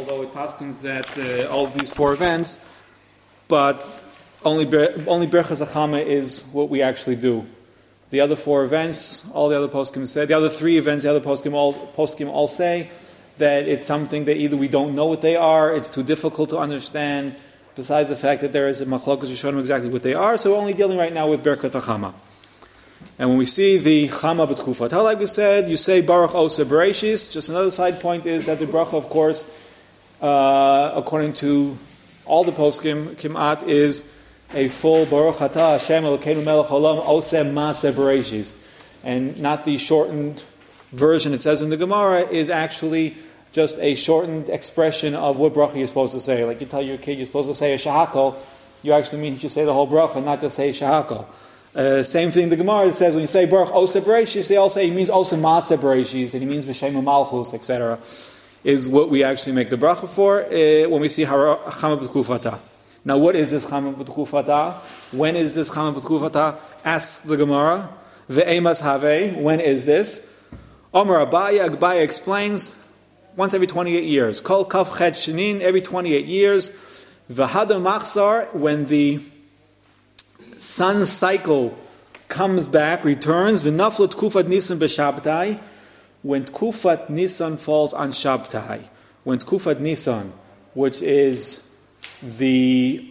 although it paskins that all of these four events, but only Birchas Achama is what we actually do. The other four events, all the other poskim said, the other three events, the other poskim all say that it's something that either we don't know what they are, it's too difficult to understand, besides the fact that there is a machlokas Rishonim exactly what they are, so we're only dealing right now with Birkat HaChama. And when we see the Chama B'Tchufat, like we said, you say Baruch Osa Bereshis. Just another side point is that the bracha, of course, according to all the poskim, Kimat is a full Baruch Atah Hashem Elokeinu Melech Olam Oseh Maaseh Bereshis, and not the shortened version it says in the Gemara is actually just a shortened expression of what bracha you're supposed to say. Like you tell your kid you're supposed to say a shahakol, you actually mean you should say the whole bracha, not just say shahakol. Same thing the Gemara says when you say Baruch Oseh Bereshis, they all say he means Oseh Maaseh Bereshis, and he means B'Shem Malchus, etc. is what we actually make the bracha for when we see Chama B'Tchufata. Now, what is this Chama B'Tchufata? When is this Chama B'Tchufata? Asks the Gemara. Ve'emas Havei. When is this? Omer Abaye explains once every 28 years. Kol Kaf Chet Shinin, every 28 years. V'hadam Machzar, when the sun's cycle comes back, returns. V'naflo Tkufat Nisan b'Shabtai, when Tkufat Nisan falls on Shabtai. When Tkufat Nisan, which is the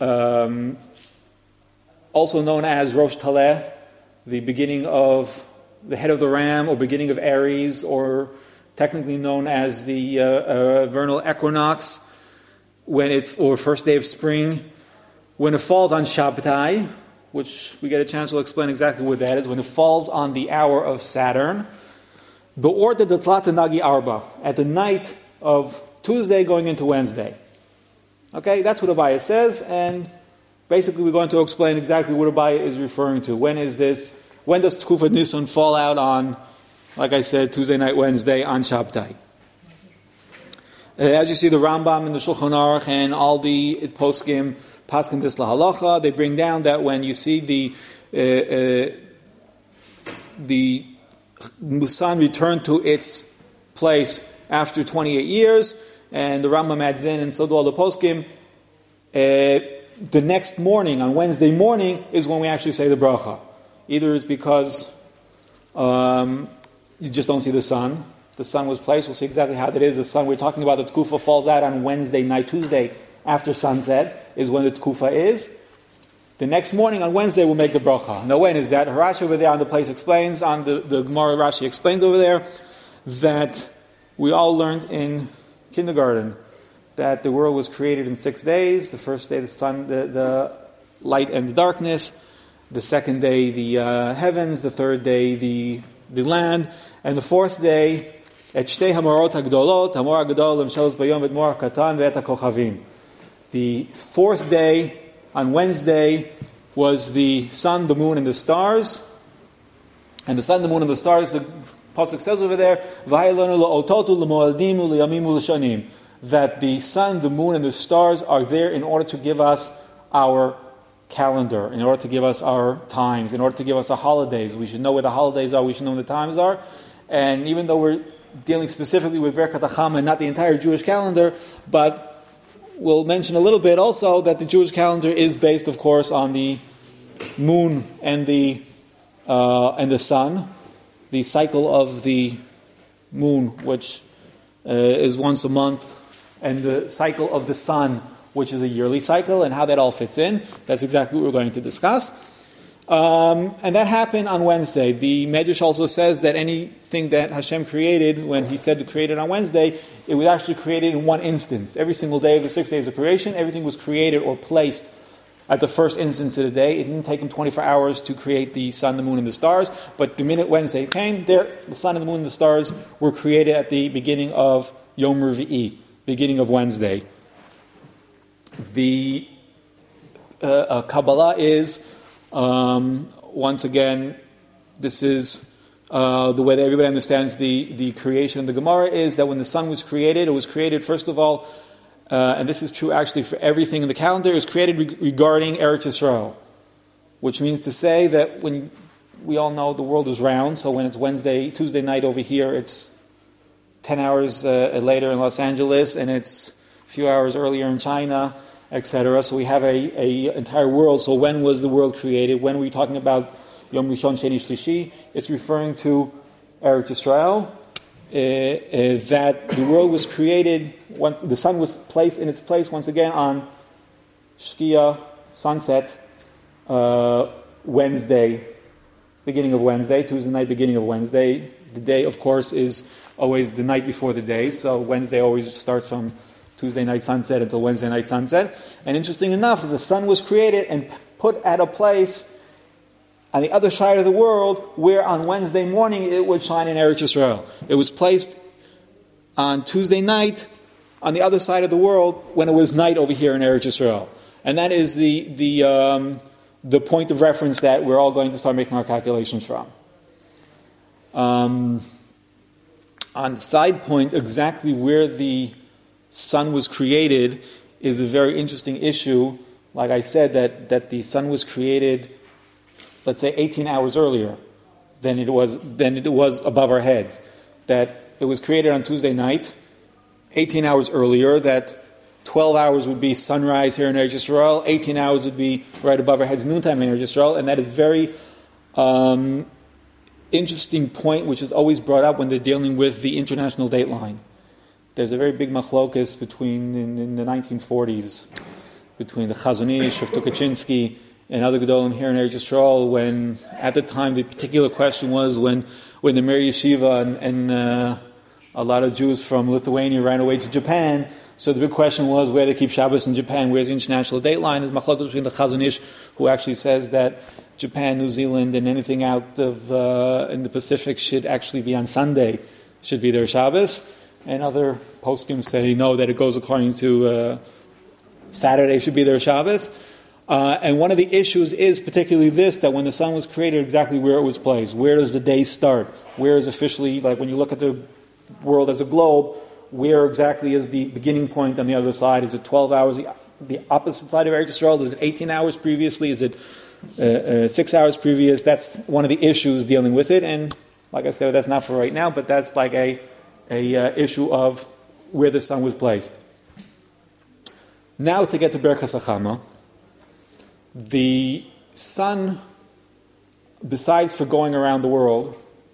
also known as Rosh Taleh, the beginning of the head of the ram, or beginning of Aries, or technically known as the vernal equinox, or first day of spring, when it falls on Shabtai, which we get a chance to explain exactly what that is, when it falls on the hour of Saturn, Be'orta Detlata Nagi Arba, at the night of Tuesday going into Wednesday. Okay, that's what Abaye says, and basically we're going to explain exactly what Abaye is referring to. When is this? When does Tkufat Nisan fall out on, like I said, Tuesday night, Wednesday, on Shabtai? As you see, the Rambam and the Shulchan Aruch and all the poskim, Paskin Dis Lahalacha, they bring down that when you see the sun return to its place after 28 years, and the Rambam adds in, and so do all the poskim, the next morning, on Wednesday morning, is when we actually say the bracha. Either it's because you just don't see the sun. The sun was placed. We'll see exactly how that is. The sun we're talking about, the tkufa falls out on Wednesday night, Tuesday, after sunset, is when the tkufa is. The next morning, on Wednesday, we'll make the bracha. Now, when is that? Rashi over there on the place explains, on the Gemara, Rashi explains over there, that we all learned in kindergarten that the world was created in 6 days. The first day, the sun, the light and the darkness. The second day, the heavens. The third day, the land. And the fourth day, et shtei hamorot hagdolot, hamor hagdol l'mshalos bayom et mor katan ve'et hakochavim. The fourth day, on Wednesday, was the sun, the moon, and the stars. And the sun, the moon, and the stars, the Pasuk says over there, that the sun, the moon, and the stars are there in order to give us our calendar, in order to give us our times, in order to give us our holidays. We should know where the holidays are, we should know where the times are. And even though we're dealing specifically with Birkat HaChama and not the entire Jewish calendar, but we'll mention a little bit also that the Jewish calendar is based, of course, on the moon and the sun. The cycle of the moon, which is once a month, and the cycle of the sun, which is a yearly cycle, and how that all fits in. That's exactly what we're going to discuss. And that happened on Wednesday. The Medrash also says that anything that Hashem created, when He said to create it on Wednesday, it was actually created in one instance. Every single day of the 6 days of creation, everything was created or placed at the first instance of the day. It didn't take Him 24 hours to create the sun, the moon, and the stars, but the minute Wednesday came, the sun and the moon and the stars were created at the beginning of Yom Revi'i, beginning of Wednesday. The Kabbalah is, once again, this is the way that everybody understands the creation of the Gemara, is that when the sun was created, it was created, first of all, and this is true actually for everything in the calendar, is created regarding Eretz Yisrael, which means to say that when we all know the world is round, so when it's Tuesday night over here, it's 10 hours later in Los Angeles, and it's few hours earlier in China, etc. So we have a entire world. So when was the world created? When are we talking about Yom Rishon Sheni Shlishi? It's referring to Eretz Yisrael. That the world was created once the sun was placed in its place once again on Shkia, sunset, Wednesday, beginning of Wednesday, Tuesday night, beginning of Wednesday. The day, of course, is always the night before the day, so Wednesday always starts from Tuesday night sunset until Wednesday night sunset. And interesting enough, the sun was created and put at a place on the other side of the world, where on Wednesday morning it would shine in Eretz Yisrael. It was placed on Tuesday night on the other side of the world when it was night over here in Eretz Yisrael. And that is the point of reference that we're all going to start making our calculations from. On the side point, exactly where the sun was created is a very interesting issue. Like I said, that the sun was created, let's say 18 hours earlier than it was above our heads. That it was created on Tuesday night, 18 hours earlier, that 12 hours would be sunrise here in Eretz Yisrael, 18 hours would be right above our heads, noontime in Eretz Yisrael, and that is very interesting point which is always brought up when they're dealing with the international dateline. There's a very big machlokus in the 1940s between the Chazon Ish of Tukachinsky and other Gedolim here in Eretz Yisrael, when at the time the particular question was when the Mir Yeshiva and a lot of Jews from Lithuania ran away to Japan. So the big question was where they keep Shabbos in Japan, where's the international dateline? There's machlokas between the Chazon Ish, who actually says that Japan, New Zealand, and anything out of in the Pacific should actually be on Sunday, should be their Shabbos. And other poskim say no, that it goes according to Saturday should be their Shabbos. And one of the issues is particularly this, that when the sun was created, exactly where it was placed. Where does the day start? Where is officially, like when you look at the world as a globe, where exactly is the beginning point on the other side? Is it 12 hours, the opposite side of Eretz Yisrael? Is it 18 hours previously? Is it 6 hours previous? That's one of the issues dealing with it. And like I said, that's not for right now, but that's like a issue of where the sun was placed. Now to get to Berchas Hachama. The sun, besides for going around the world,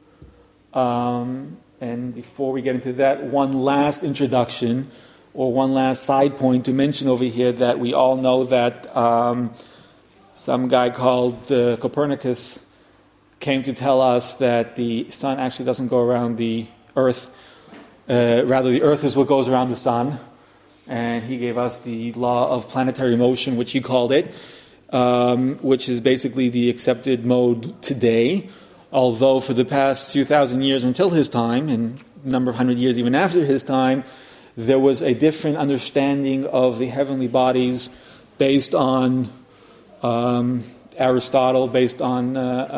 and before we get into that, one last introduction or one last side point to mention over here, that we all know that some guy called Copernicus came to tell us that the sun actually doesn't go around the earth, rather the earth is what goes around the sun, and he gave us the law of planetary motion, which he called it, which is basically the accepted mode today. Although for the past few thousand years until his time, and a number of hundred years even after his time, there was a different understanding of the heavenly bodies based on Aristotle, based on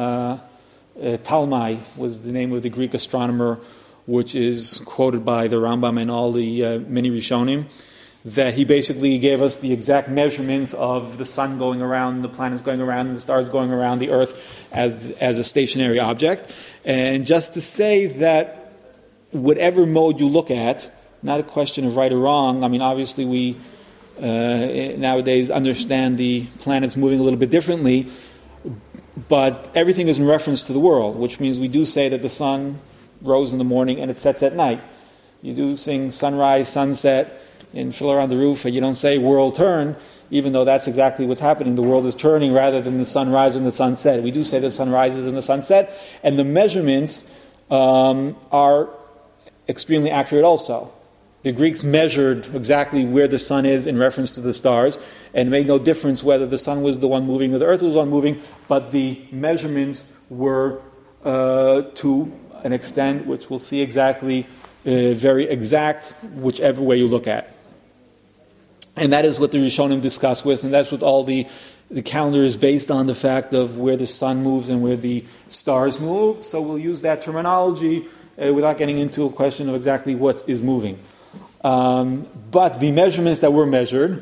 Talmai was the name of the Greek astronomer, which is quoted by the Rambam and all the many Rishonim, that he basically gave us the exact measurements of the sun going around, the planets going around, and the stars going around the earth as a stationary object. And just to say that whatever mode you look at, not a question of right or wrong. I mean, obviously we nowadays understand the planets moving a little bit differently, but everything is in reference to the world, which means we do say that the sun rose in the morning and it sets at night. You do sing sunrise, sunset in Fiddler on the Roof, and you don't say world turn, even though that's exactly what's happening. The world is turning rather than the sun rise and the sun set. We do say the sun rises and the sun set, and the measurements are extremely accurate also. The Greeks measured exactly where the sun is in reference to the stars, and it made no difference whether the sun was the one moving or the earth was the one moving, but the measurements were to an extent which we'll see exactly, very exact, whichever way you look at. And that is what the Rishonim discuss with, and that's what all the calendar is based on, the fact of where the sun moves and where the stars move. So we'll use that terminology without getting into a question of exactly what is moving. But the measurements that were measured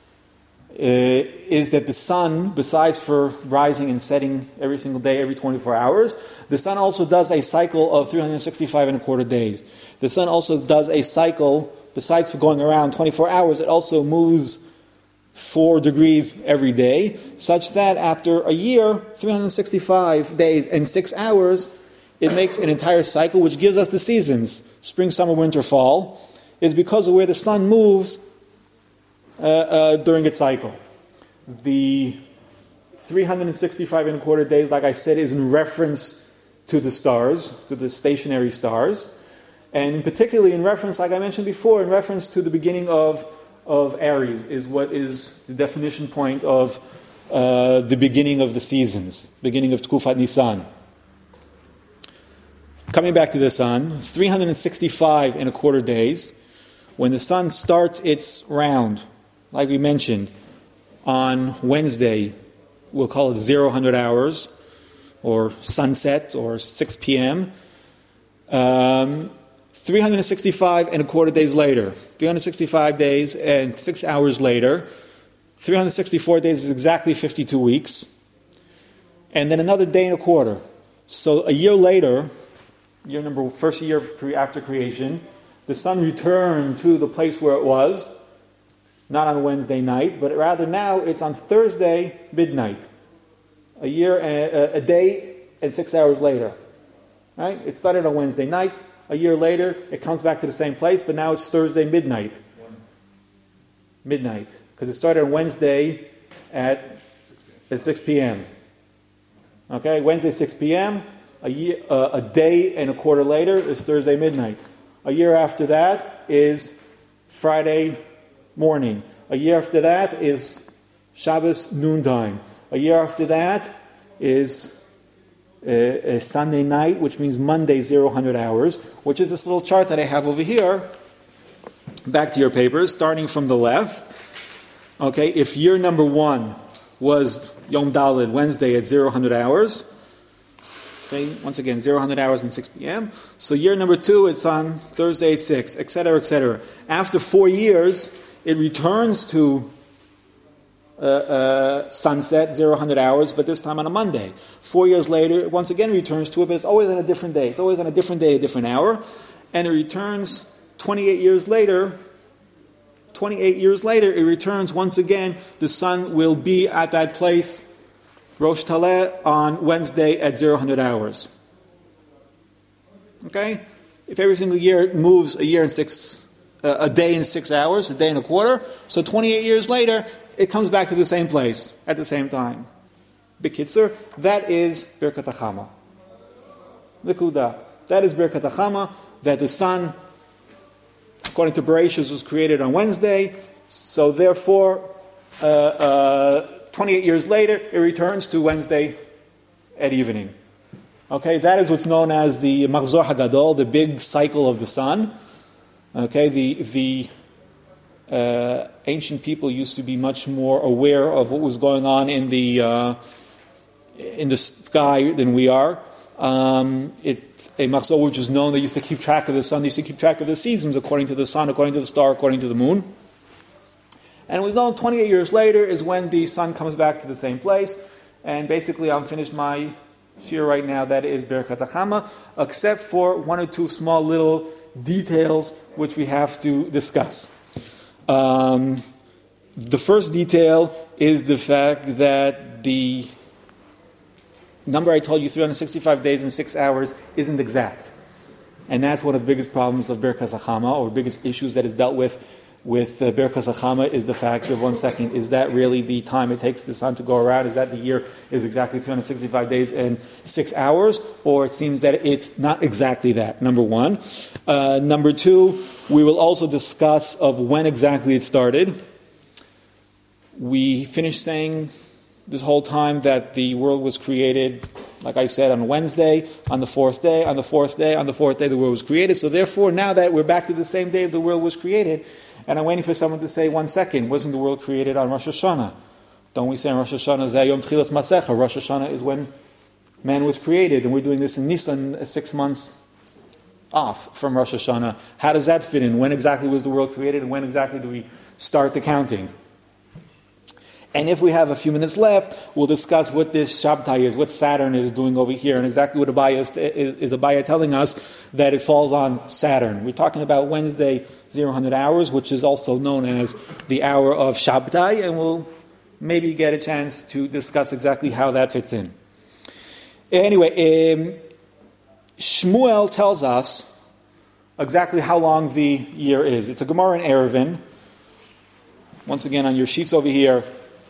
is that the sun, besides for rising and setting every single day, every 24 hours, the sun also does a cycle of 365 and a quarter days. The sun also does a cycle besides for going around 24 hours, it also moves 4 degrees every day, such that after a year, 365 days and 6 hours, it makes an entire cycle, which gives us the seasons, spring, summer, winter, fall, is because of where the sun moves during its cycle. The 365 and a quarter days, like I said, is in reference to the stars, to the stationary stars, and particularly in reference, like I mentioned before, in reference to the beginning of Aries, is what is the definition point of the beginning of the seasons, beginning of Tkufat Nisan. Coming back to the sun, 365 and a quarter days, when the sun starts its round, like we mentioned, on Wednesday, we'll call it 00 hours, or sunset, or 6 p.m. 365 and a quarter days later, 365 days and 6 hours later, 364 days is exactly 52 weeks, and then another day and a quarter. So a year later, first year after creation, the sun returned to the place where it was, not on Wednesday night, but rather now it's on Thursday midnight. A day and 6 hours later. Right? It started on Wednesday night. A year later, it comes back to the same place, but now it's Thursday midnight. Midnight. Because it started on Wednesday at 6 p.m. Okay? Wednesday, 6 p.m. A day and a quarter later is Thursday midnight. A year after that is Friday morning. A year after that is Shabbos noontime. A year after that is a Sunday night, which means Monday 00 hours, which is this little chart that I have over here. Back to your papers, starting from the left. Okay, if year number 1 was Yom Daled, Wednesday at 00 hours, okay, once again, 00 hours and 6 p.m. So year number 2, it's on Thursday at 6, etc., etc. After 4 years, it returns to sunset, 00 hours, but this time on a Monday. 4 years later, it once again returns to it, but it's always on a different day. It's always on a different day, a different hour. And it returns 28 years later. 28 years later, it returns once again. The sun will be at that place, Rosh Taleh, on Wednesday at 00 hours. Okay? If every single year it moves a day and 6 hours, a day and a quarter, so 28 years later, it comes back to the same place at the same time. B'kitzur, that is Birkat HaChama. Nekuda. That is Birkat HaChama, that the sun, according to Bereshit, was created on Wednesday, so therefore, 28 years later, it returns to Wednesday at evening. Okay, that is what's known as the Machzor HaGadol, the big cycle of the sun. Okay, the ancient people used to be much more aware of what was going on in the sky than we are. A machzor which was known, they used to keep track of the sun, they used to keep track of the seasons according to the sun, according to the star, according to the moon. And it was known 28 years later is when the sun comes back to the same place. And basically I'm finished my shir right now, that is Birkat HaChama, except for 1 or 2 small little details which we have to discuss. The first detail is the fact that the number I told you, 365 days and 6 hours, isn't exact. And that's one of the biggest problems of Birkas HaChama, or biggest issues that is dealt with Birkas HaChama, is the fact of, 1 second, is that really the time it takes the sun to go around? Is that the year is exactly 365 days and 6 hours? Or it seems that it's not exactly that, number 1. Number 2, we will also discuss of when exactly it started. We finished saying this whole time that the world was created, like I said, on Wednesday, on the 4th day, on the 4th day, on the 4th day the world was created. So therefore, now that we're back to the same day the world was created, and I'm waiting for someone to say, 1 second, wasn't the world created on Rosh Hashanah? Don't we say on Rosh Hashanah, Zayom Tchilas Masecha? Rosh Hashanah is when man was created, and we're doing this in Nisan, 6 months off from Rosh Hashanah. How does that fit in? When exactly was the world created, and when exactly do we start the counting? And if we have a few minutes left, we'll discuss what this Shabtai is, what Saturn is doing over here, and exactly what is Abaya telling us that it falls on Saturn. We're talking about Wednesday, 0000 hours, which is also known as the hour of Shabtai, and we'll maybe get a chance to discuss exactly how that fits in. Anyway, Shmuel tells us exactly how long the year is. It's a Gemara in Eruvin. Once again, on your sheets over here,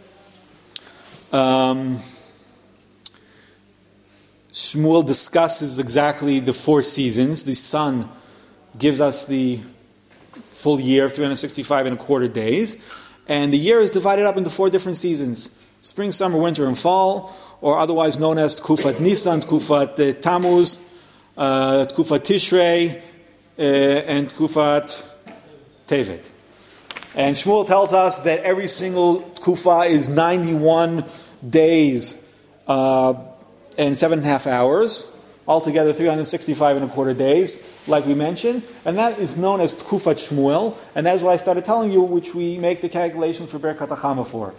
Shmuel discusses exactly the 4 seasons. The sun gives us the full year, 365 and a quarter days. And the year is divided up into 4 different seasons. Spring, summer, winter, and fall, or otherwise known as Tkufat Nisan, Tkufat Tammuz, Tkufat Tishrei, and Tkufat Tevet. And Shmuel tells us that every single Tkufa is 91 days and 7.5 hours. Altogether 365 and a quarter days, like we mentioned. And that is known as Tkufat Shmuel. And that's what I started telling you, which we make the calculation for Birkat HaChama for.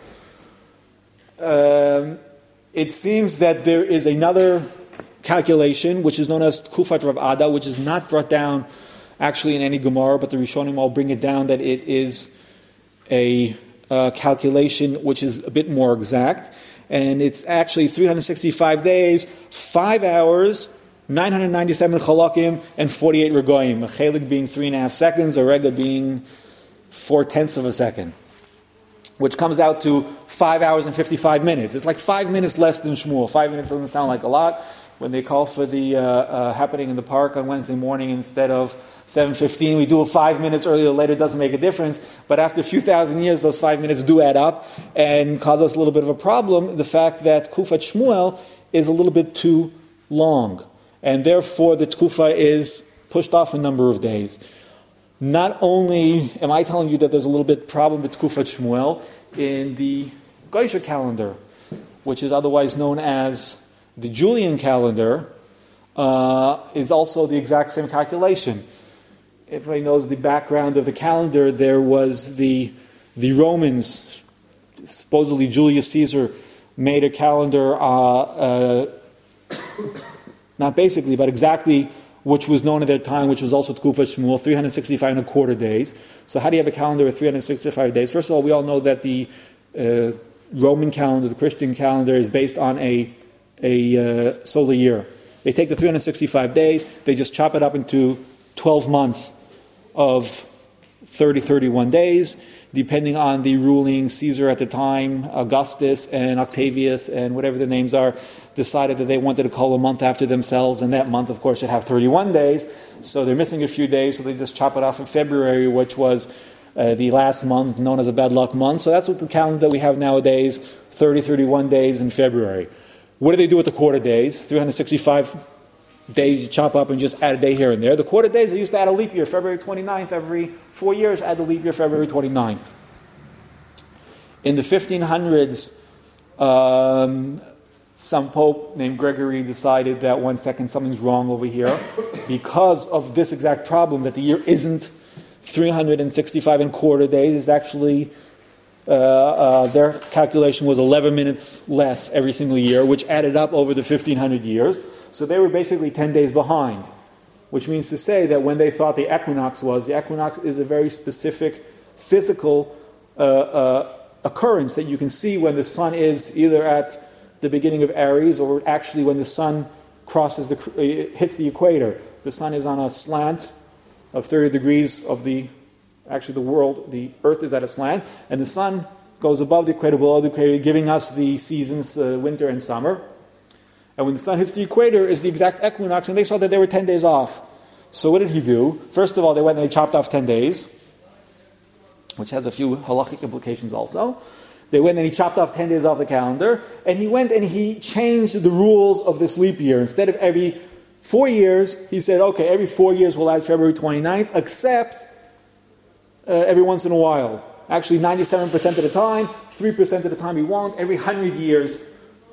It seems that there is another calculation, which is known as Tkufat Rav Ada, which is not brought down actually in any Gemara, but the Rishonim all bring it down that it is a calculation which is a bit more exact. And it's actually 365 days, 5 hours, 997 chalakim, and 48 regoim. A chalik being 3.5 seconds, a rega being 0.4 of a second, which comes out to 5 hours and 55 minutes. It's like 5 minutes less than Shmuel. 5 minutes doesn't sound like a lot. When they call for the happening in the park on Wednesday morning instead of 7:15, we do it 5 minutes earlier or later, it doesn't make a difference. But after a few thousand years, those 5 minutes do add up and cause us a little bit of a problem. The fact that Tkufat Shmuel is a little bit too long. And therefore, the Tkufa is pushed off a number of days. Not only am I telling you that there's a little bit problem with Tkufat Shmuel, in the Goysher calendar, which is otherwise known as the Julian calendar, is also the exact same calculation. Everybody knows the background of the calendar. There was the Romans, supposedly Julius Caesar, made a calendar, not basically, but exactly, which was known at that time, which was also Tkufat Shmuel, 365 and a quarter days. So how do you have a calendar with 365 days? First of all, we all know that the Roman calendar, the Christian calendar, is based on a solar year. They take the 365 days, they just chop it up into 12 months of 31 days, depending on the ruling Caesar at the time. Augustus and Octavius and whatever the names are decided that they wanted to call a month after themselves, and that month, of course, should have 31 days. So they're missing a few days, so they just chop it off in February, which was the last month, known as a bad luck month. So that's what the calendar that we have nowadays, 31 days in February. What do they do with the quarter days? 365 days you chop up and just add a day here and there. The quarter days, they used to add a leap year, February 29th. Every 4 years, add the leap year, February 29th. In the 1500s, some pope named Gregory decided that 1 second, something's wrong over here, because of this exact problem, that the year isn't 365 and quarter days. It's actually their calculation was 11 minutes less every single year, which added up over the 1500 years. So they were basically 10 days behind, which means to say that when they thought the equinox is a very specific physical occurrence that you can see when the sun is either at the beginning of Aries or actually when the sun hits the equator. The sun is on a slant of 30 degrees of the world, the earth is at a slant, and the sun goes above the equator, below the equator, giving us the seasons, winter and summer. And when the sun hits the equator is the exact equinox, and they saw that they were 10 days off. So what did he do? First of all, they went and they chopped off 10 days, which has a few halachic implications also. They went and he chopped off 10 days off the calendar, and he went and he changed the rules of this leap year. Instead of every 4 years, he said, okay, every 4 years we'll add February 29th, except every once in a while. Actually, 97% of the time, 3% of the time we won't. Every 100 years,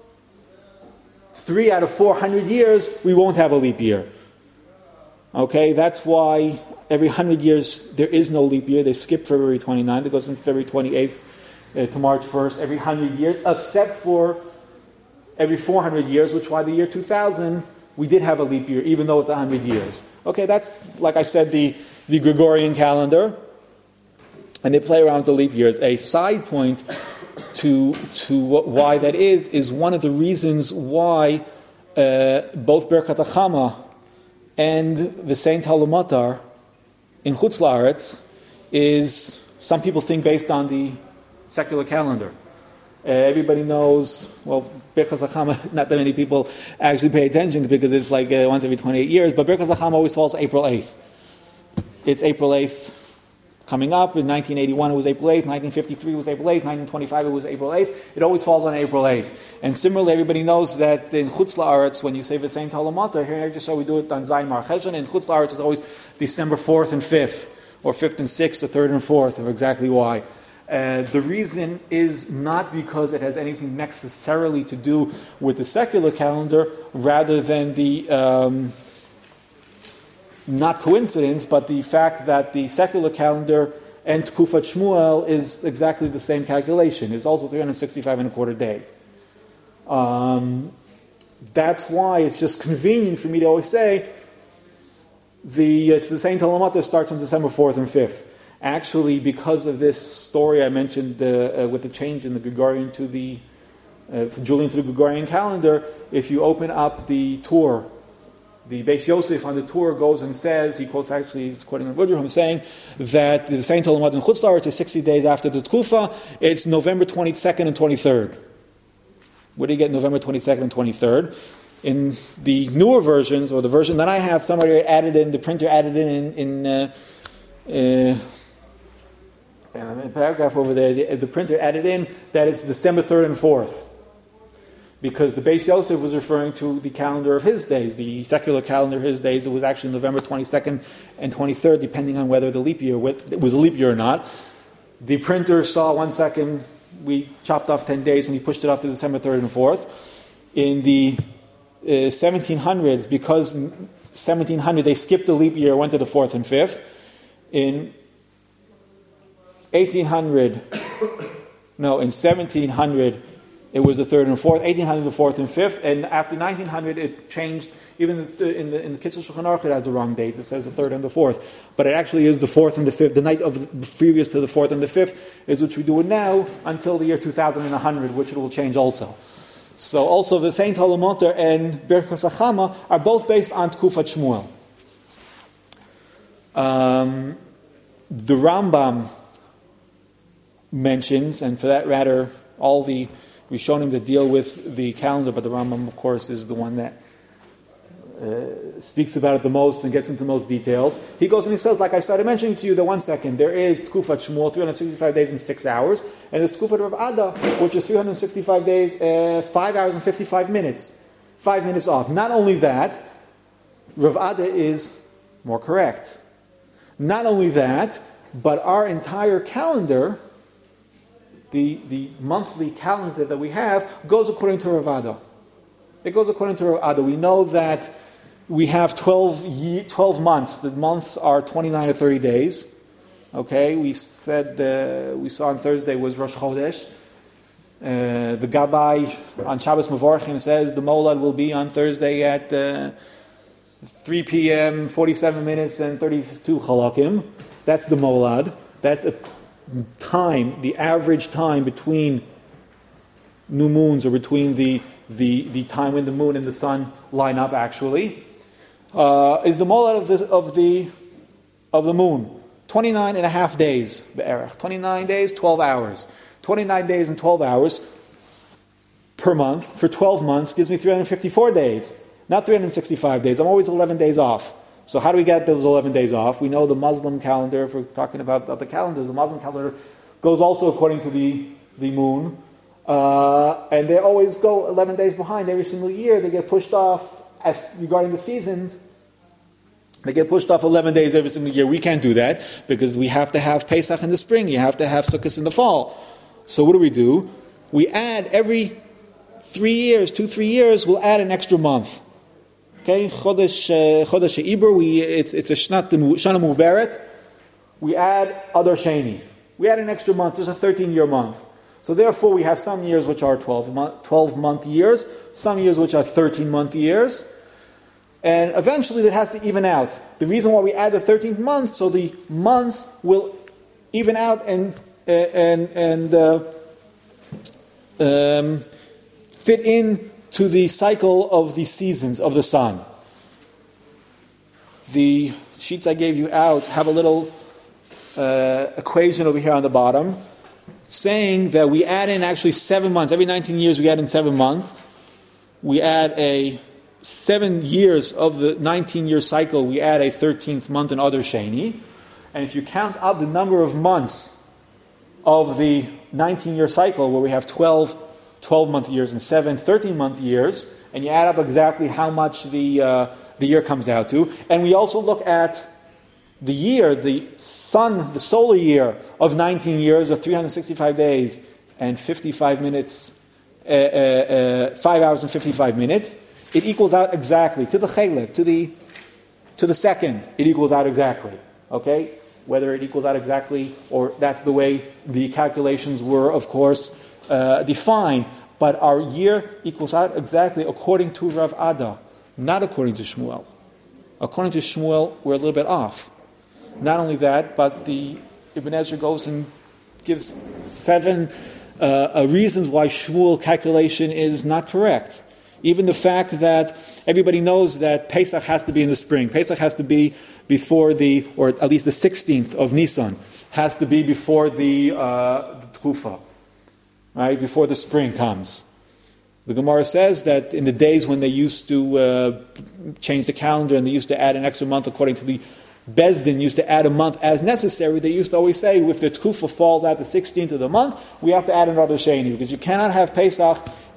3 out of 400 years, we won't have a leap year. Okay, that's why every 100 years there is no leap year. They skip February 29th. It goes from February 28th to March 1st every 100 years, except for every 400 years, which by the year 2000, we did have a leap year, even though it's 100 years. Okay, that's, like I said, the Gregorian calendar, and they play around with the leap years. A side point to why that is one of the reasons why both Birkat HaChama and the Saint Halamotar in Chutz La'aretz is, some people think, based on the secular calendar. Everybody knows, well, Birkas HaChama, not that many people actually pay attention because it's like once every 28 years, but Birkas HaChama always falls April 8th. It's April 8th coming up. In 1981 it was April 8th, 1953 it was April 8th, 1925 it was April 8th. It always falls on April 8th. And similarly, everybody knows that in Chutz La'aretz, when you say V'sein Halamotar, here just so we do it on Zayin Mar Cheshvan, in Chutz La'aretz it's always December 4th and 5th, or 5th and 6th, or 3rd and 4th, of exactly why. The reason is not because it has anything necessarily to do with the secular calendar, rather than the not coincidence, but the fact that the secular calendar and Tkufat Shmuel is exactly the same calculation. It's also 365 and a quarter days. That's why it's just convenient for me to always say it's the Saint Halamotar starts on December 4th and 5th. Actually, because of this story I mentioned with the change in the Gregorian to the Julian to the Gregorian calendar, if you open up the Tur, the Beis Yosef on the Tur goes and says, he quotes, actually, he's quoting on Woodruff, saying that the Saint Halamotar in Chutz La'aretz is 60 days after the Tkufa. It's November 22nd and 23rd. Where do you get November 22nd and 23rd? In the newer versions, or the version that I have, somebody added in, the printer added in a paragraph over there, the printer added in that it's December 3rd and 4th. Because the Beis Yosef was referring to the calendar of his days, the secular calendar of his days. It was actually November 22nd and 23rd, depending on whether the leap year it was a leap year or not. The printer saw 1 second, we chopped off 10 days, and he pushed it off to December 3rd and 4th. In the 1700s, because 1700 they skipped the leap year, went to the 4th and 5th. In 1700 it was the 3rd and 4th, 1800 the 4th and 5th, and after 1900 it changed. Even in the Kitzur Shulchan Aruch it has the wrong date. It says the 3rd and the 4th, but it actually is the 4th and the 5th. The night of the previous to the 4th and the 5th is which we do it now until the year 2100, which it will change also. So also the Saint Halamotar and Birkas HaChama are both based on Tkufat Shmuel. The Rambam mentions, and for that matter, all the Rishonim that deal with the calendar, but the Rambam, of course, is the one that speaks about it the most and gets into the most details. He goes and he says, like I started mentioning to you, that 1 second, there is Tkufat Shmuel, 365 days and 6 hours, and there's Tkufat Rav Ada, which is 365 days, 5 hours and 55 minutes. 5 minutes off. Not only that, Rav Ada is more correct. Not only that, but our entire calendar, the monthly calendar that we have, goes according to Rav Ada. It goes according to Rav Ada. We know that we have 12 months. The months are 29 or 30 days. Okay, we said, we saw on Thursday was Rosh Chodesh. The Gabbai on Shabbos Mevorchim says the Molad will be on Thursday at 3 p.m., 47 minutes and 32 Chalakim. That's the Molad. That's a time, the average time between new moons, or between the time when the moon and the sun line up, actually, is the Molad of the moon. 29 and a half days, be'erach. 29 days, 12 hours. 29 days and 12 hours per month for 12 months gives me 354 days, not 365 days. I'm always 11 days off. So how do we get those 11 days off? We know the Muslim calendar, if we're talking about other calendars, the Muslim calendar goes also according to the moon. And they always go 11 days behind every single year. They get pushed off, as regarding the seasons, they get pushed off 11 days every single year. We can't do that because we have to have Pesach in the spring. You have to have Sukkot in the fall. So what do? We add every 3 years, 2-3 years, we'll add an extra month. Okay, Chodesh Eber, it's a Shana Muberet. We add Adar Sheni. We add an extra month. There's a 13-year month. So therefore we have some years which are 12-month years, some years which are 13-month years, and eventually that has to even out. The reason why we add the 13th month, so the months will even out and fit in to the cycle of the seasons of the sun. The sheets I gave you out have a little equation over here on the bottom saying that we add in actually 7 months. Every 19 years we add in 7 months. We add 7 years of the 19-year cycle, we add a 13th month in Adar Sheni. And if you count up the number of months of the 19-year cycle, where we have 12-month years and 7 13-month years, and you add up exactly how much the year comes out to. And we also look at the year, the solar year of 19 years of 365 days and 55 minutes, 5 hours and 55 minutes. It equals out exactly to the chelek, to the second. It equals out exactly. Okay, whether it equals out exactly or that's the way the calculations were, of course, defined. But our year equals out exactly according to Rav Ada, not according to Shmuel. According to Shmuel, we're a little bit off. Not only that, but the Ibn Ezra goes and gives 7 reasons why Shmuel calculation is not correct. Even the fact that everybody knows that Pesach has to be in the spring. Pesach has to be before or at least the 16th of Nisan, has to be before the Tkufa, right? Before the spring comes. The Gemara says that in the days when they used to change the calendar and they used to add an extra month according to the Bezdin used to add a month as necessary, they used to always say if the Tkufa falls at the 16th of the month, we have to add another Sheni, because you cannot have Pesach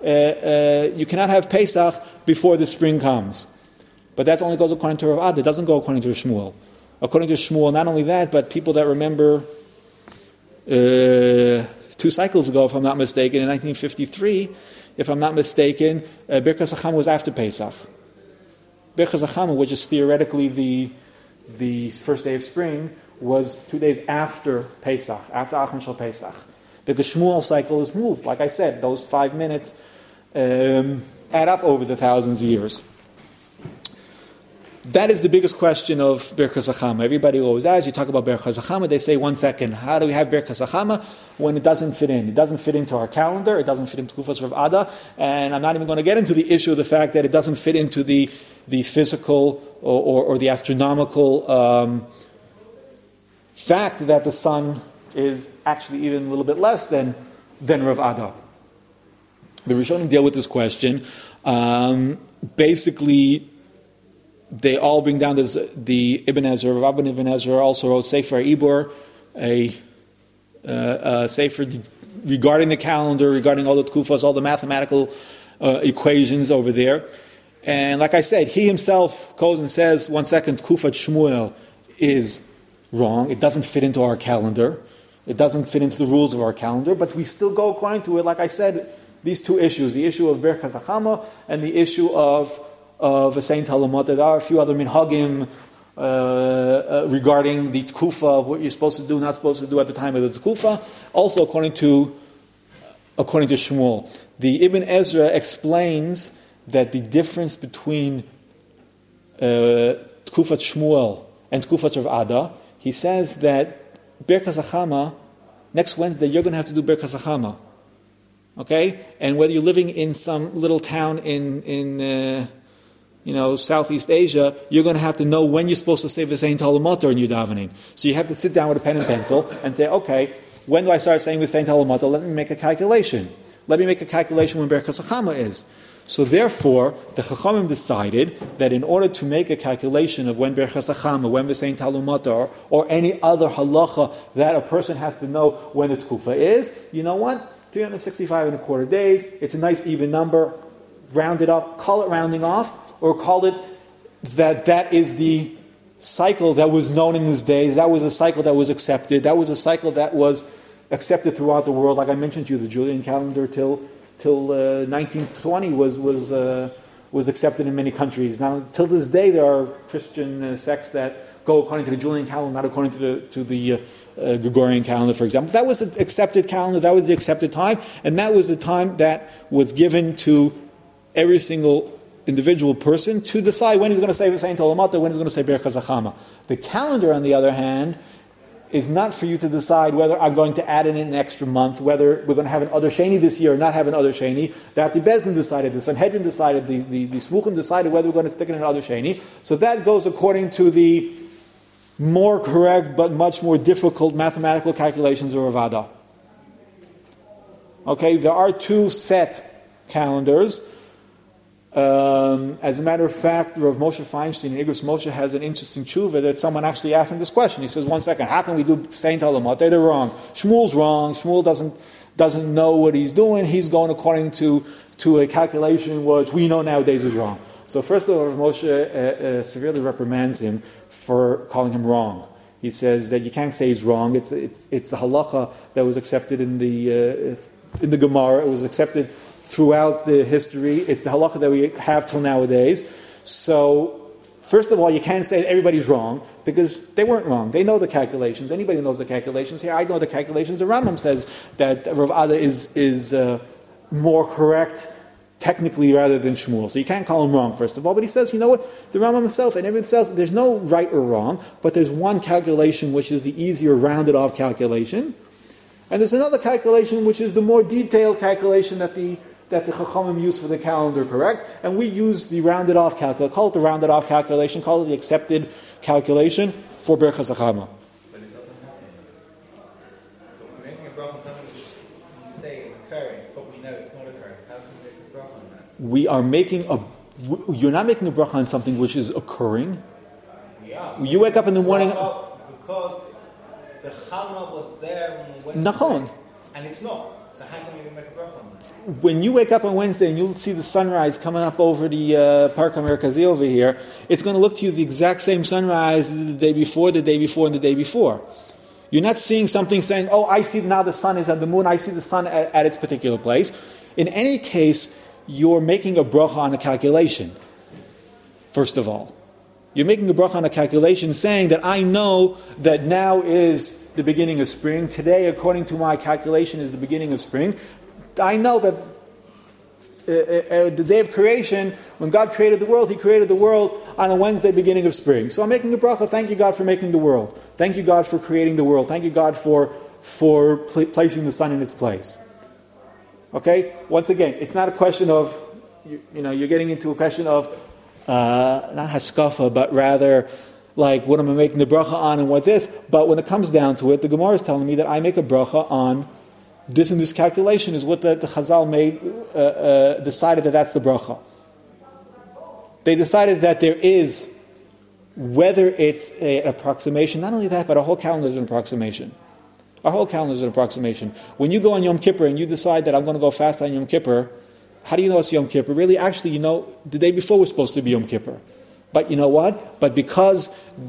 before the spring comes. But that only goes according to Rav Ada. It doesn't go according to Shmuel. According to Shmuel, not only that, but people that remember 2 cycles ago, if I'm not mistaken, in 1953, if I'm not mistaken, Birkas HaChama was after Pesach. Birkas HaChama, which is theoretically the first day of spring, was 2 days after Pesach, after Achron Shel Pesach. Because Shmuel's cycle is moved. Like I said, those 5 minutes add up over the thousands of years. That is the biggest question of Birkas HaChama. Everybody always asks, you talk about Birkas HaChama, they say, 1 second, how do we have Birkas HaChama when it doesn't fit in? It doesn't fit into our calendar, it doesn't fit into Kufas Rav Ada, and I'm not even going to get into the issue of the fact that it doesn't fit into the physical or the astronomical fact that the sun is actually even a little bit less than Rav Ada. The Rishonim deal with this question. Basically, they all bring down this, the Ibn Ezra, Rabban Ibn Ezra also wrote Sefer Ibor, a Sefer regarding the calendar, regarding all the tkufas, all the mathematical equations over there. And like I said, he himself goes and says, 1 second, Tkufat Shmuel is wrong. It doesn't fit into our calendar. It doesn't fit into the rules of our calendar, but we still go according to it. Like I said, these 2 issues, the issue of Birkas HaChama and the issue of a Saint Talmud. There are a few other minhagim regarding the tkufa, what you're supposed to do, not supposed to do at the time of the tkufa. Also, according to Shmuel, the Ibn Ezra explains that the difference between Tkufat Shmuel and Tkufat Rav Ada, he says that Birkas HaChama, next Wednesday you're going to have to do Birkas HaChama. Okay? And whether you're living in some little town in Southeast Asia, you're going to have to know when you're supposed to say V'sein Talamatar in your davening. So you have to sit down with a pen and pencil and say, okay, when do I start saying V'sein Talamatar? Let me make a calculation. Let me make a calculation when Birkas HaChama is. So therefore, the Chachamim decided that in order to make a calculation of when Birkas HaChama, when V'sein Talamatar, or any other halacha that a person has to know when the tkufa is, you know what? 365 and a quarter days. It's a nice even number. Round it up. Call it rounding off. Or call it that is the cycle that was known in these days. That was a cycle that was accepted. That was a cycle that was accepted throughout the world. Like I mentioned to you, the Julian calendar till 1920 was accepted in many countries. Now, till this day, there are Christian sects that go according to the Julian calendar, not according to the Gregorian calendar, for example. That was the accepted calendar, that was the accepted time, and that was the time that was given to every single individual person to decide when he's going to say V'sein Tolamata, when he's going to say Birchas Hachama. The calendar, on the other hand, is not for you to decide whether I'm going to add in an extra month, whether we're going to have an Adar Sheni this year or not have an Adar Sheni. That the Bezdin decided, the Sanhedrin decided, the Smuchim decided whether we're going to stick it in an Adar Sheni. So that goes according to the more correct but much more difficult mathematical calculations of Rav Ada. Okay, there are two set calendars. As a matter of fact, Rav Moshe Feinstein in Igros Moshe has an interesting tshuva that someone actually asked him this question. He says, 1 second, how can we do V'sein Tolamata? They're wrong. Shmuel's wrong. Shmuel doesn't know what he's doing. He's going according to a calculation which we know nowadays is wrong. So first of all, Rav Moshe severely reprimands him for calling him wrong. He says that you can't say he's wrong. It's a halacha that was accepted in the Gemara. It was accepted throughout the history. It's the halacha that we have till nowadays. So, first of all, you can't say that everybody's wrong, because they weren't wrong. They know the calculations. Anybody knows the calculations. Here, I know the calculations. The Rambam says that Rav Ada is more correct technically rather than Shmuel. So you can't call him wrong, first of all. But he says, you know what? The Rambam himself, and everyone says, there's no right or wrong, but there's one calculation which is the easier rounded off calculation. And there's another calculation which is the more detailed calculation that the Chachamim use for the calendar, correct? And we use the rounded off calculation, call it the rounded off calculation, call it the accepted calculation for Birchas Hachama. But it doesn't happen. But we're making a bracha on something you say is occurring, but we know it's not occurring. So how can we make a bracha on that? We are making you're not making a bracha on something which is occurring. We are. You wake up in the morning. Because the Chama was there when we went. Nachon. And it's not. So how can we make a bracha on that? When you wake up on Wednesday and you'll see the sunrise coming up over the Park Merkazi over here, it's going to look to you the exact same sunrise the day before, and the day before. You're not seeing something saying, oh, I see now the sun is at the moon, I see the sun at its particular place. In any case, you're making a bracha on a calculation, first of all. You're making a bracha on a calculation saying that I know that now is the beginning of spring. Today, according to my calculation, is the beginning of spring. I know that the day of creation, when God created the world, He created the world on a Wednesday, beginning of spring. So I'm making a bracha. Thank you, God, for making the world. Thank you, God, for creating the world. Thank you, God, for placing the sun in its place. Okay? Once again, it's not a question of, you're getting into a question of, not hashkafa, but rather, like, what am I making the bracha on and what this? But when it comes down to it, the Gemara is telling me that I make a bracha on this, and this calculation is what the Chazal decided that that's the bracha. They decided that there is, whether it's an approximation, not only that, but our whole calendar is an approximation. Our whole calendar is an approximation. When you go on Yom Kippur and you decide that I'm going to go fast on Yom Kippur, how do you know it's Yom Kippur? Really, actually, the day before was supposed to be Yom Kippur. But you know what? But because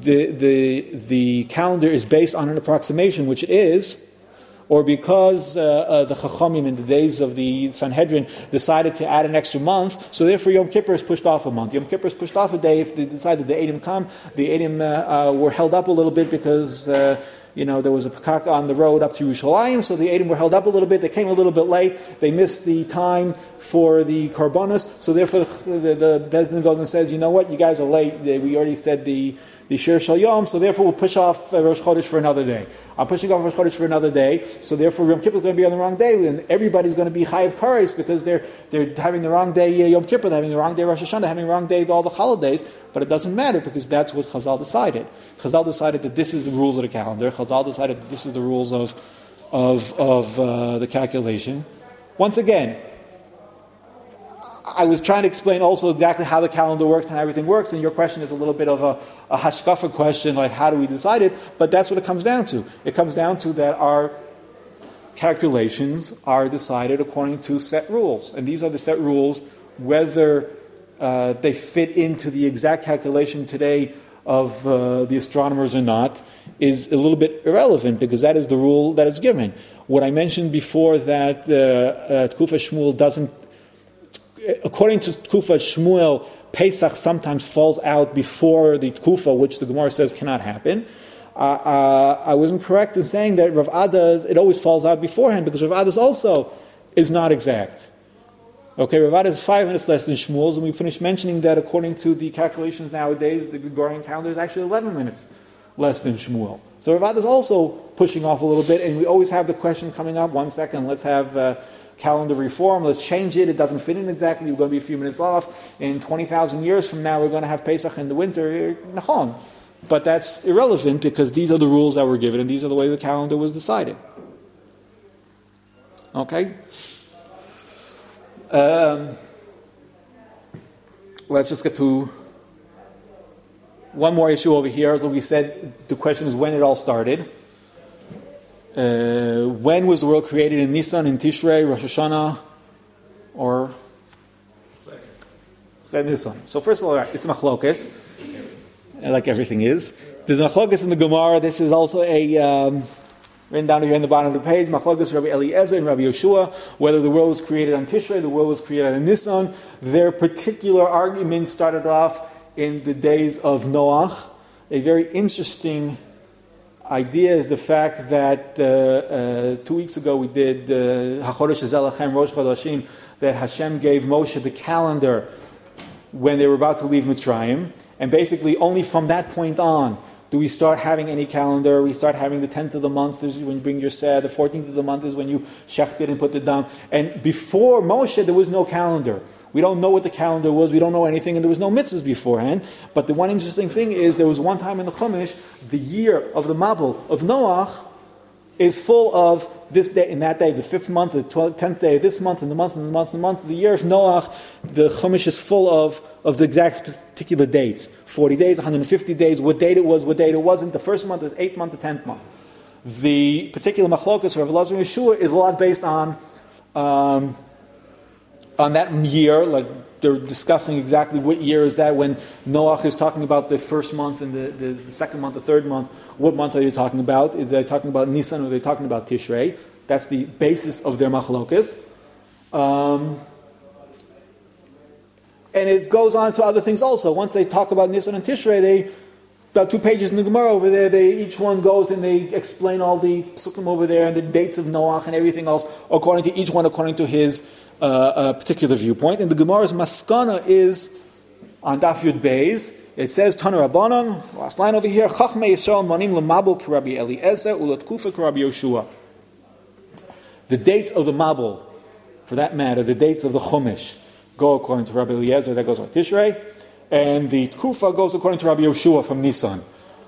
the calendar is based on an approximation, which it is, or because the Chachamim in the days of the Sanhedrin decided to add an extra month, so therefore Yom Kippur is pushed off a month. Yom Kippur is pushed off a day. If they decided the Eidim come, the Eidim were held up a little bit because there was a pakak on the road up to Yerushalayim, so the Eidim were held up a little bit. They came a little bit late. They missed the time for the Karbonos, so therefore the Bezdin goes and says, you know what, you guys are late. We already said the Shir Shal Yom, so therefore we'll push off Rosh Chodesh for another day. I'm pushing off Rosh Chodesh for another day, so therefore Yom Kippur is going to be on the wrong day, and everybody's going to be Chayav Kares because they're having the wrong day Yom Kippur, they're having the wrong day Rosh Hashanah, they're having the wrong day all the holidays, but it doesn't matter because that's what Chazal decided. Chazal decided that this is the rules of the calendar. Chazal decided that this is the rules of the calculation. Once again, I was trying to explain also exactly how the calendar works and how everything works, and your question is a little bit of a hashkafa question, like how do we decide it? But that's what it comes down to. It comes down to that our calculations are decided according to set rules. And these are the set rules, whether they fit into the exact calculation today of the astronomers or not, is a little bit irrelevant because that is the rule that is given. What I mentioned before that Tkufa Shmuel doesn't, according to Tkufa Shmuel, Pesach sometimes falls out before the Tkufa, which the Gemara says cannot happen. I wasn't correct in saying that Rav Ada's, it always falls out beforehand, because Rav Ada's also is not exact. Okay, Rav Ada's 5 minutes less than Shmuel's, and we finished mentioning that according to the calculations nowadays, the Gregorian calendar is actually 11 minutes less than Shmuel. So Rav Ada's also pushing off a little bit, and we always have the question coming up, 1 second, let's have calendar reform, let's change it, it doesn't fit in exactly, we're going to be a few minutes off, in 20,000 years from now we're going to have Pesach in the winter, Nachon. But that's irrelevant, because these are the rules that were given, and these are the way the calendar was decided. Okay? Let's just get to one more issue over here. As we said, the question is when it all started. When was the world created? In Nisan, in Tishrei, Rosh Hashanah, or Nisan? So first of all, it's machlokes, like everything is. There's machlokes in the Gemara. This is also a written down here in the bottom of the page. Machlokes Rabbi Eliezer and Rabbi Yoshua, whether the world was created on Tishrei, the world was created on Nisan. Their particular argument started off in the days of Noach. A very interesting idea is the fact that 2 weeks ago we did HaChodesh Zelachem Rosh Chodashim, that Hashem gave Moshe the calendar when they were about to leave Mitzrayim, and basically only from that point on do we start having any calendar. We start having the 10th of the month is when you bring your seh, the 14th of the month is when you shecht it and put it down. And before Moshe there was no calendar. We don't know what the calendar was, we don't know anything, and there was no mitzvahs beforehand. But the one interesting thing is there was one time in the Chumash, the year of the Mabul of Noach is full of this day and that day, the 5th month, the 10th day of this month, and the month, and the month, and the month. The year of Noach, the Chumash is full of the exact particular dates. 40 days, 150 days, what date it was, what date it wasn't, the 1st month, the 8th month, the 10th month. The particular machlokas of Elazar and Yeshua is a lot based on that year, like they're discussing exactly what year is that when Noach is talking about the 1st month and the 2nd month, the 3rd month. What month are you talking about? Is they talking about Nisan or are they talking about Tishrei? That's the basis of their machlokas. And it goes on to other things also. Once they talk about Nisan and Tishrei, about 2 pages in the Gemara over there, each one goes and they explain all the psukim over there and the dates of Noach and everything else, according to each one, according to his particular viewpoint. And the Gemara's maskana is on Daf Yud Beis. It says, Tana Rabbanon, last line over here, Chachmei Yisrael manim lemabul k'Rabbi Eliezer u'letkufa k'Rabbi Yoshua. The dates of the Mabul, for that matter, the dates of the Chumash, go according to Rabbi Eliezer, that goes on Tishrei, and the Tkufa goes according to Rabbi Yoshua from Nisan.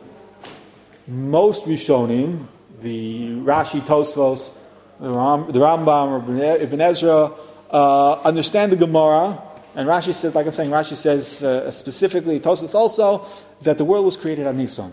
Most Rishonim, the Rashi, Tosfos, the Rambam, Ibn Ezra, understand the Gemara, and Rashi says, like I'm saying, Rashi says specifically, Tosfos also, that the world was created on Nisan.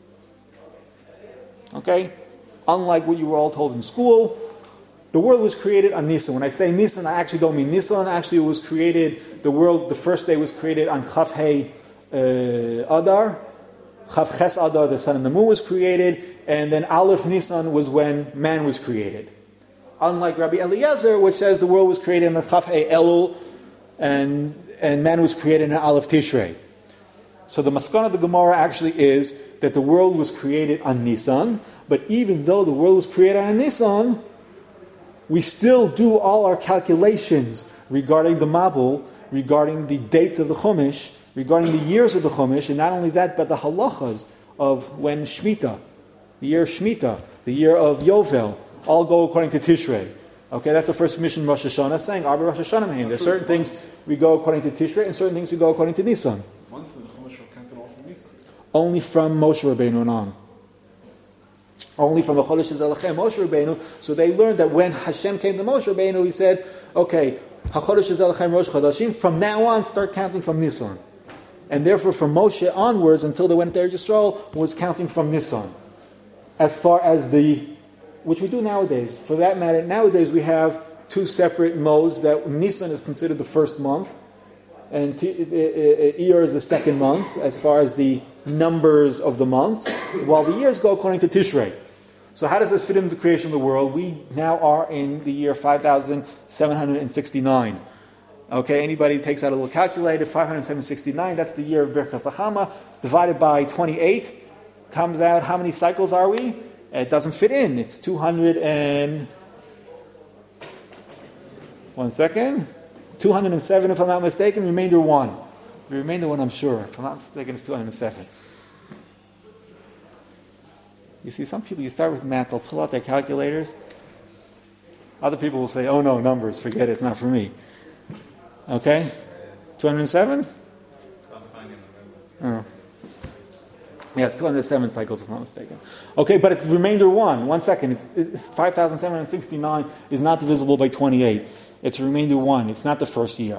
Okay? Unlike what you were all told in school, the world was created on Nisan. When I say Nisan, I actually don't mean Nisan. Actually, it was created, the world, the first day was created on Chav Hei Adar. Chav Ches Adar, the sun and the moon was created. And then Aleph Nisan was when man was created. Unlike Rabbi Eliezer, which says the world was created on Chav Hei Elul, and man was created in Aleph Tishrei. So the maskana of the Gemara actually is that the world was created on Nisan. But even though the world was created on Nisan, we still do all our calculations regarding the Mabul, regarding the dates of the Chumash, regarding the years of the Chumash, and not only that, but the halachas of when Shemitah, the year of Shemitah, the year of Yovel, all go according to Tishrei. Okay, that's the first mission Rosh Hashanah saying, Arba Rosh Hashanah Mehem. There's certain things we go according to Tishrei, and certain things we go according to Nisan. Once the Chumash were counted all from Nisan. Only from Moshe Rabbeinu and on. Only from the Chodesh Zelachem Moshe Rabbeinu. So they learned that when Hashem came to Moshe Rabbeinu, he said, okay, HaChodesh Zelachem Rosh Chodashim, from now on start counting from Nisan. And therefore from Moshe onwards, until they went to Eretz Yisrael, was counting from Nisan. As far as which we do nowadays. For that matter, nowadays we have 2 separate modes, that Nisan is considered the 1st month, and Iyar is the 2nd month, as far as the numbers of the months, while the years go according to Tishrei. So how does this fit into the creation of the world? We now are in the year 5,769. Okay, anybody takes out a little calculator, 5,769, that's the year of Birkas Lachama, divided by 28, comes out, how many cycles are we? It doesn't fit in. It's 200 and... 1 second. 207 if I'm not mistaken, remainder 1. The remainder 1 I'm sure. If I'm not mistaken, it's 207. You see, some people, you start with math, they'll pull out their calculators. Other people will say, oh no, numbers, forget it, it's not for me. Okay? 207? I'm finding the number. Oh. Yeah, it's 207 cycles if I'm not mistaken. Okay, but it's remainder 1. 1 second. It's 5,769 is not divisible by 28. It's remainder 1. It's not the first year.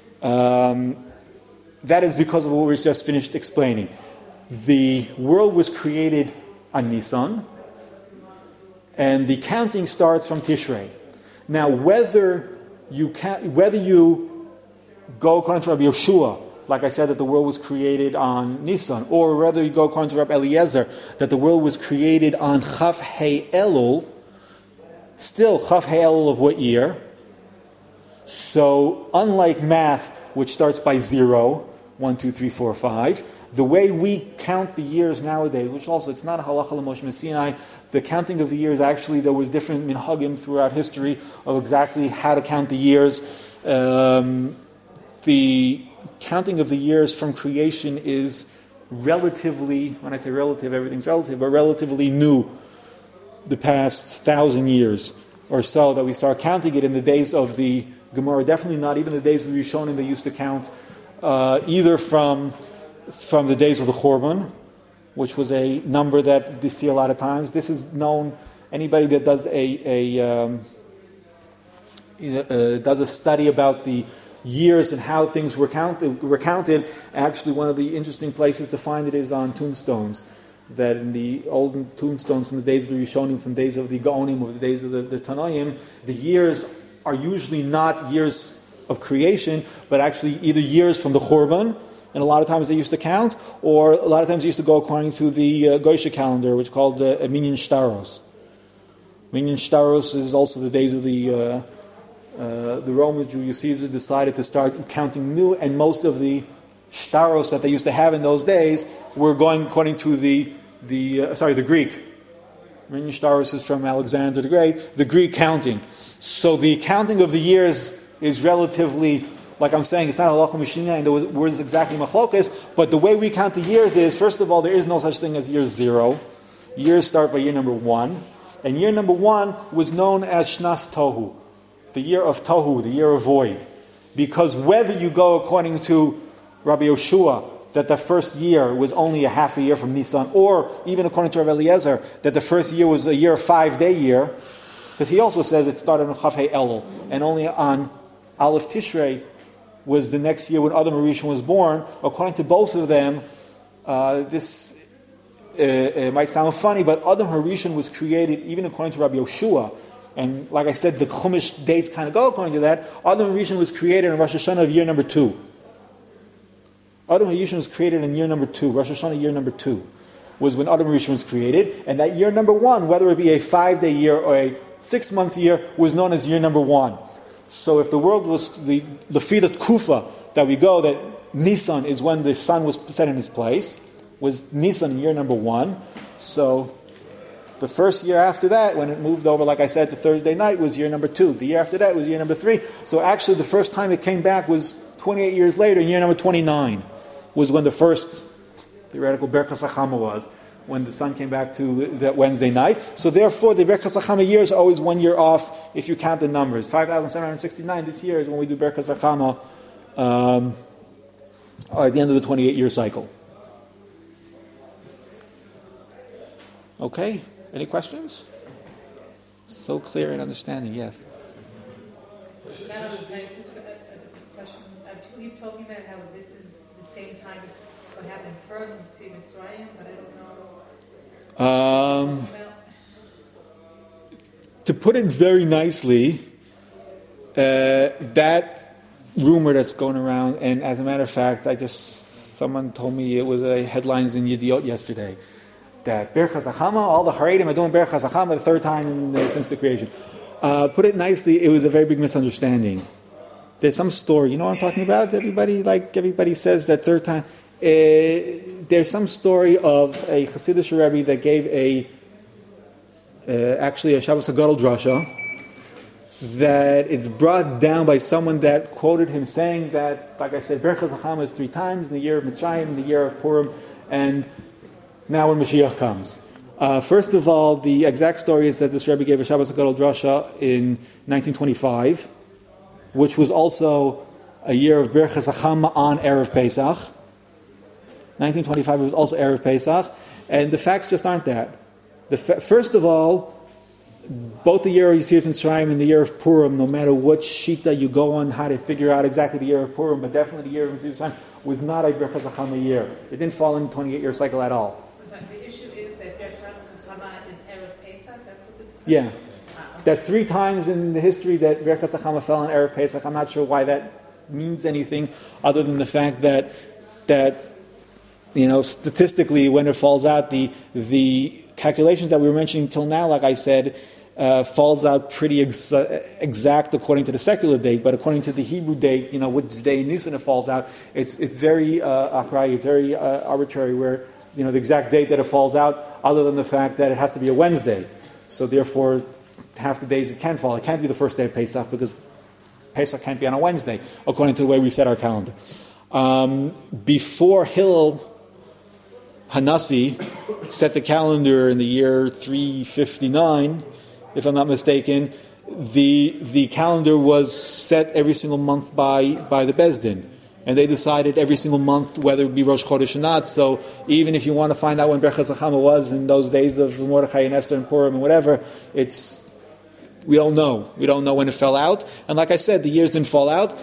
That is because of what we just finished explaining. The world was created on Nisan, and the counting starts from Tishrei. Now, whether you go according to Rabbi Yeshua, like I said, that the world was created on Nisan, or whether you go according to Rabbi Eliezer, that the world was created on Chaf Hei Elul, still Chaf Hei Elul of what year? So, unlike math, which starts by 0, 1, 2, 3, 4, 5, the way we count the years nowadays, which also, it's not a halacha l'Moshe Sinai, the counting of the years, actually, there was different minhagim throughout history of exactly how to count the years. The counting of the years from creation is relatively, when I say relative, everything's relative, but relatively new, the past 1,000 years or so, that we start counting it. In the days of the Gemara, definitely not even the days of the Rishonim, they used to count either from the days of the Churban, which was a number that we see a lot of times. This is known, anybody that does does a study about the years and how things were counted. Actually, one of the interesting places to find it is on tombstones. That in the old tombstones from the days of the Rishonim, from the days of the Gaonim, or the days of the Tanoim, the years are usually not years of creation, but actually either years from the Churban, and a lot of times they used to count, or a lot of times they used to go according to the Goyshe calendar, which is called Minyan Shtaros. Minyan Shtaros is also the days of the Roman Julius Caesar decided to start counting new, and most of the shtaros that they used to have in those days were going according to the Greek. Minyan Shtaros is from Alexander the Great, the Greek counting. So the counting of the years is relatively, like I'm saying, it's not halacha mishnah, and the words exactly machlokas, but the way we count the years is, first of all, there is no such thing as year 0. Years start by year number 1. And year number 1 was known as Shnas Tohu, the year of Tohu, the year of void. Because whether you go according to Rabbi Yoshua, that the first year was only a half a year from Nisan, or even according to Rabbi Eliezer, that the first year was a year, 5-day year, because he also says it started on Chaf Hei Elul, and only on Aleph Tishrei was the next year when Adam HaRishon was born. According to both of them, this might sound funny, but Adam HaRishon was created, even according to Rabbi Yoshua, and like I said, the Chumash dates kind of go according to that. Adam HaRishon was created in Rosh Hashanah of year number 2. Adam HaRishon was created in year number 2. Rosh Hashanah year number 2 was when Adam HaRishon was created. And that year number 1, whether it be a 5-day year or a 6-month year, was known as year number 1. So if the world was the Fidat Kufa that we go, that Nisan is when the sun was set in its place, was Nisan in year number 1. So the first year after that, when it moved over, like I said, to Thursday night, was year number 2. The year after that was year number 3. So actually the first time it came back was 28 years later, in year number 29. Was when the first theoretical Berchas HaChama was, when the sun came back to that Wednesday night. So therefore, the Berchas HaChama year is always 1 year off if you count the numbers. 5,769 this year is when we do Berchas HaChama at the end of the 28-year cycle. Okay, any questions? So clear in understanding, yes. You told me about how this is the same time as what happened in Purim and Tziv Mitzrayim, but I don't know. To put it very nicely, that rumor that's going around, and as a matter of fact, someone told me it was headlines in Yediot yesterday, that Berchas HaChama, all the Haredim are doing Berchas HaChama the third time since the creation. Put it nicely, it was a very big misunderstanding. There's some story, you know what I'm talking about? Everybody says that third time. there's some story of a Hasidic Rebbe that gave actually a Shabbos HaGadol drasha, that it's brought down by someone that quoted him saying that, like I said, Berchas Hachama is 3 times in the year of Mitzrayim, in the year of Purim, and now when Mashiach comes. First of all, the exact story is that this Rebbe gave a Shabbos HaGadol drasha in 1925, which was also a year of Berchas Hachama on Erev Pesach. 1925 was also Erev Pesach, and the facts just aren't that. First of all, both the year of Yetzias Mitzrayim and the year of Purim, no matter what shita you go on, how to figure out exactly the year of Purim, but definitely the year of Yetzias Mitzrayim was not a Berchas Hachama year. It didn't fall in the 28-year cycle at all. So the issue is that Berchas Hachama is Erev Pesach. That's what it's. Yeah, that 3 times in the history that Berchas Hachama fell on Erev Pesach. I'm not sure why that means anything other than the fact that statistically, when it falls out, the calculations that we were mentioning till now, like I said, falls out pretty exact according to the secular date, but according to the Hebrew date, which day in Nisan it falls out, it's very akrai, it's very arbitrary, where the exact date that it falls out, other than the fact that it has to be a Wednesday. So therefore, half the days it can fall. It can't be the first day of Pesach because Pesach can't be on a Wednesday, according to the way we set our calendar. Before Hillel Hanassi set the calendar in the year 359, if I'm not mistaken, the calendar was set every single month by the Beis Din. And they decided every single month whether it be Rosh Chodesh or not. So even if you want to find out when Berchas Hachama was in those days of Mordechai and Esther and Purim and whatever, we don't know. We don't know when it fell out. And like I said, the years didn't fall out.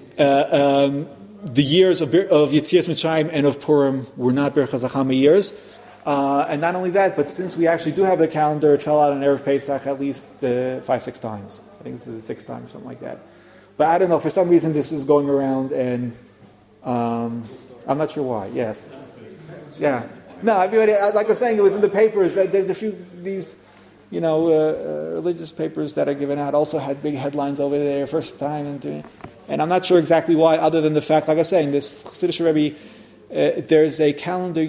The years of Yetzias Mitzrayim and of Purim were not Berchas Hachama years. And not only that, but since we actually do have the calendar, it fell out on Erev Pesach at least 5-6 times. I think this is the 6th time, something like that. But I don't know, for some reason this is going around, and I'm not sure why. Yes. Yeah. No, like I'm saying, it was in the papers. There's a few these, religious papers that are given out also had big headlines over there, first time, and I'm not sure exactly why, other than the fact, like I was saying, this Chassidish Rebbe, there's a calendar,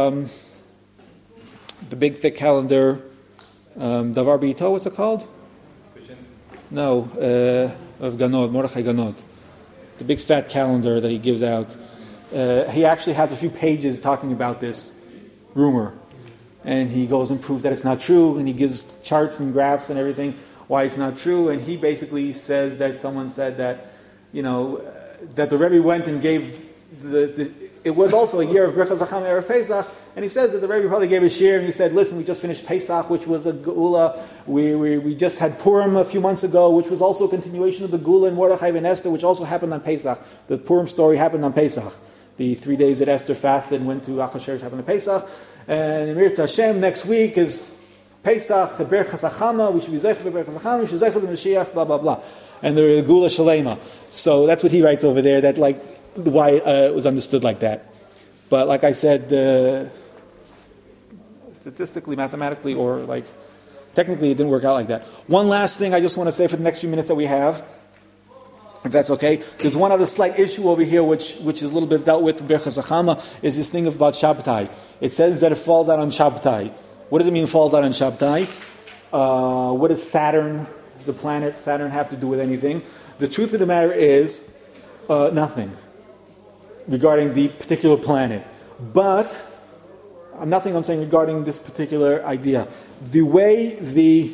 the big thick calendar, Davar B'Ito, what's it called? No, of Ganod, Mordechai Ganod. The big fat calendar that he gives out. He actually has a few pages talking about this rumor. And he goes and proves that it's not true, and he gives charts and graphs and everything why it's not true. And he basically says that someone said that, that the Rebbe went and gave it was also a year of Berchas Hachama Erev Pesach, and he says that the Rebbe probably gave a shir, and he said, listen, we just finished Pesach, which was a Geula. We just had Purim a few months ago, which was also a continuation of the Geula in Mordechai and Esther, which also happened on Pesach. The Purim story happened on Pesach. The 3 days that Esther fasted and went to Achashverosh happened on Pesach. And Mir Hashem, next week is Pesach, the Berchas Hachama, we should be Zeichel for Berchas Hachama, we should be Zeichel for Mashiach, blah, blah, blah. And the Geula Shalema. So that's what he writes over there, that why it was understood like that. But like I said, statistically, mathematically, or technically it didn't work out like that. One last thing I just want to say for the next few minutes that we have, if that's okay. There's one other slight issue over here which is a little bit dealt with in Berchas Hachama, is this thing about Shabbatai. It says that it falls out on Shabbatai. What does it mean it falls out on Shabbatai? What does Saturn, the planet Saturn, have to do with anything? The truth of the matter is nothing regarding the particular planet. But nothing I'm saying regarding this particular idea. The way the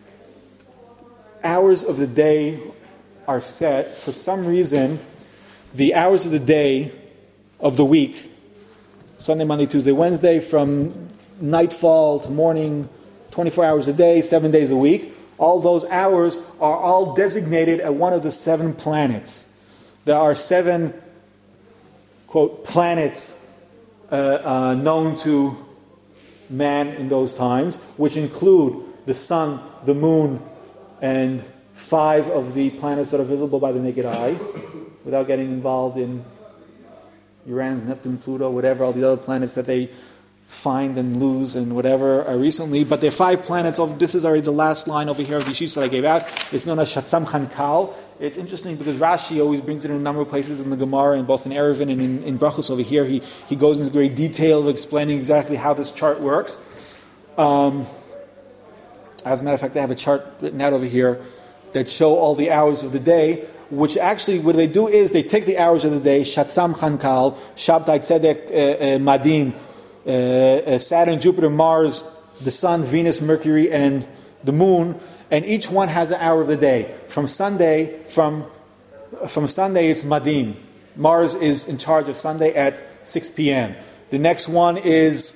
hours of the day are set, for some reason, the hours of the day of the week, Sunday, Monday, Tuesday, Wednesday, from nightfall to morning, 24 hours a day, 7 days a week, all those hours are all designated at one of the 7 planets. There are 7, quote, planets known to man in those times, which include the sun, the moon, and 5 of the planets that are visible by the naked eye, without getting involved in Uranus, Neptune, Pluto, whatever, all the other planets that they find and lose and whatever recently. But there are 5 planets. This is already the last line over here of the sheets that I gave out. It's known as Shatzam Chankal. It's interesting because Rashi always brings it in a number of places in the Gemara, and both in Eruvin and in Brachos over here. He goes into great detail of explaining exactly how this chart works. As a matter of fact, I have a chart written out over here that show all the hours of the day, which actually what they do is they take the hours of the day, Shatzam Chankal, Shabtai Tzedek Madim, Saturn, Jupiter, Mars, the Sun, Venus, Mercury, and the Moon, and each one has an hour of the day. From Sunday it's Madim. Mars is in charge of Sunday at 6 p.m. The next one is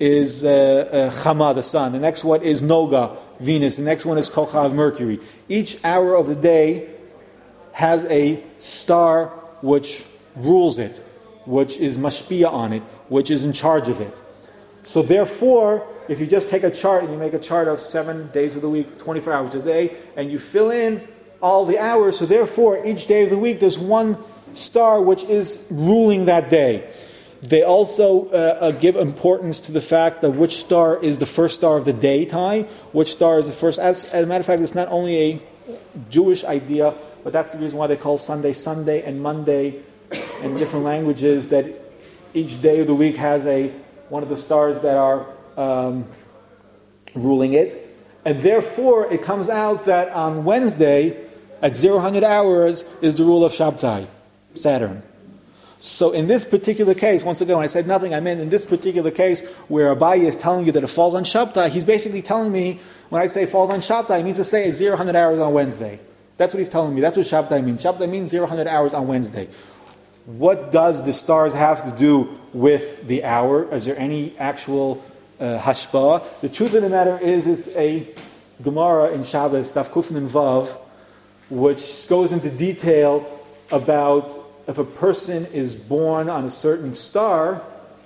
Chama, the Sun. The next one is Noga, Venus. The next one is Kochav, Mercury. Each hour of the day has a star which rules it, which is mashpia on it, which is in charge of it. So therefore, if you just take a chart and you make a chart of 7 days of the week, 24 hours a day, and you fill in all the hours, so therefore each day of the week there's one star which is ruling that day. They also give importance to the fact that which star is the first star of the daytime, which star is the first. As a matter of fact, it's not only a Jewish idea, but that's the reason why they call Sunday Sunday and Monday in different languages, that each day of the week has one of the stars that are ruling it. And therefore, it comes out that on Wednesday, at 0000 hours, is the rule of Shabtai, Saturn. So in this particular case, once again, when I said nothing, I meant in this particular case where Abaye is telling you that it falls on Shabtai, he's basically telling me, when I say it falls on Shabtai, it means to say it's 0000 hours on Wednesday. That's what he's telling me. That's what Shabtai means. Shabtai means 0000 hours on Wednesday. What does the stars have to do with the hour? Is there any actual hashpah? The truth of the matter is, it's a Gemara in Shabbos, Daf Kufin and Vav, which goes into detail about if a person is born on a certain star,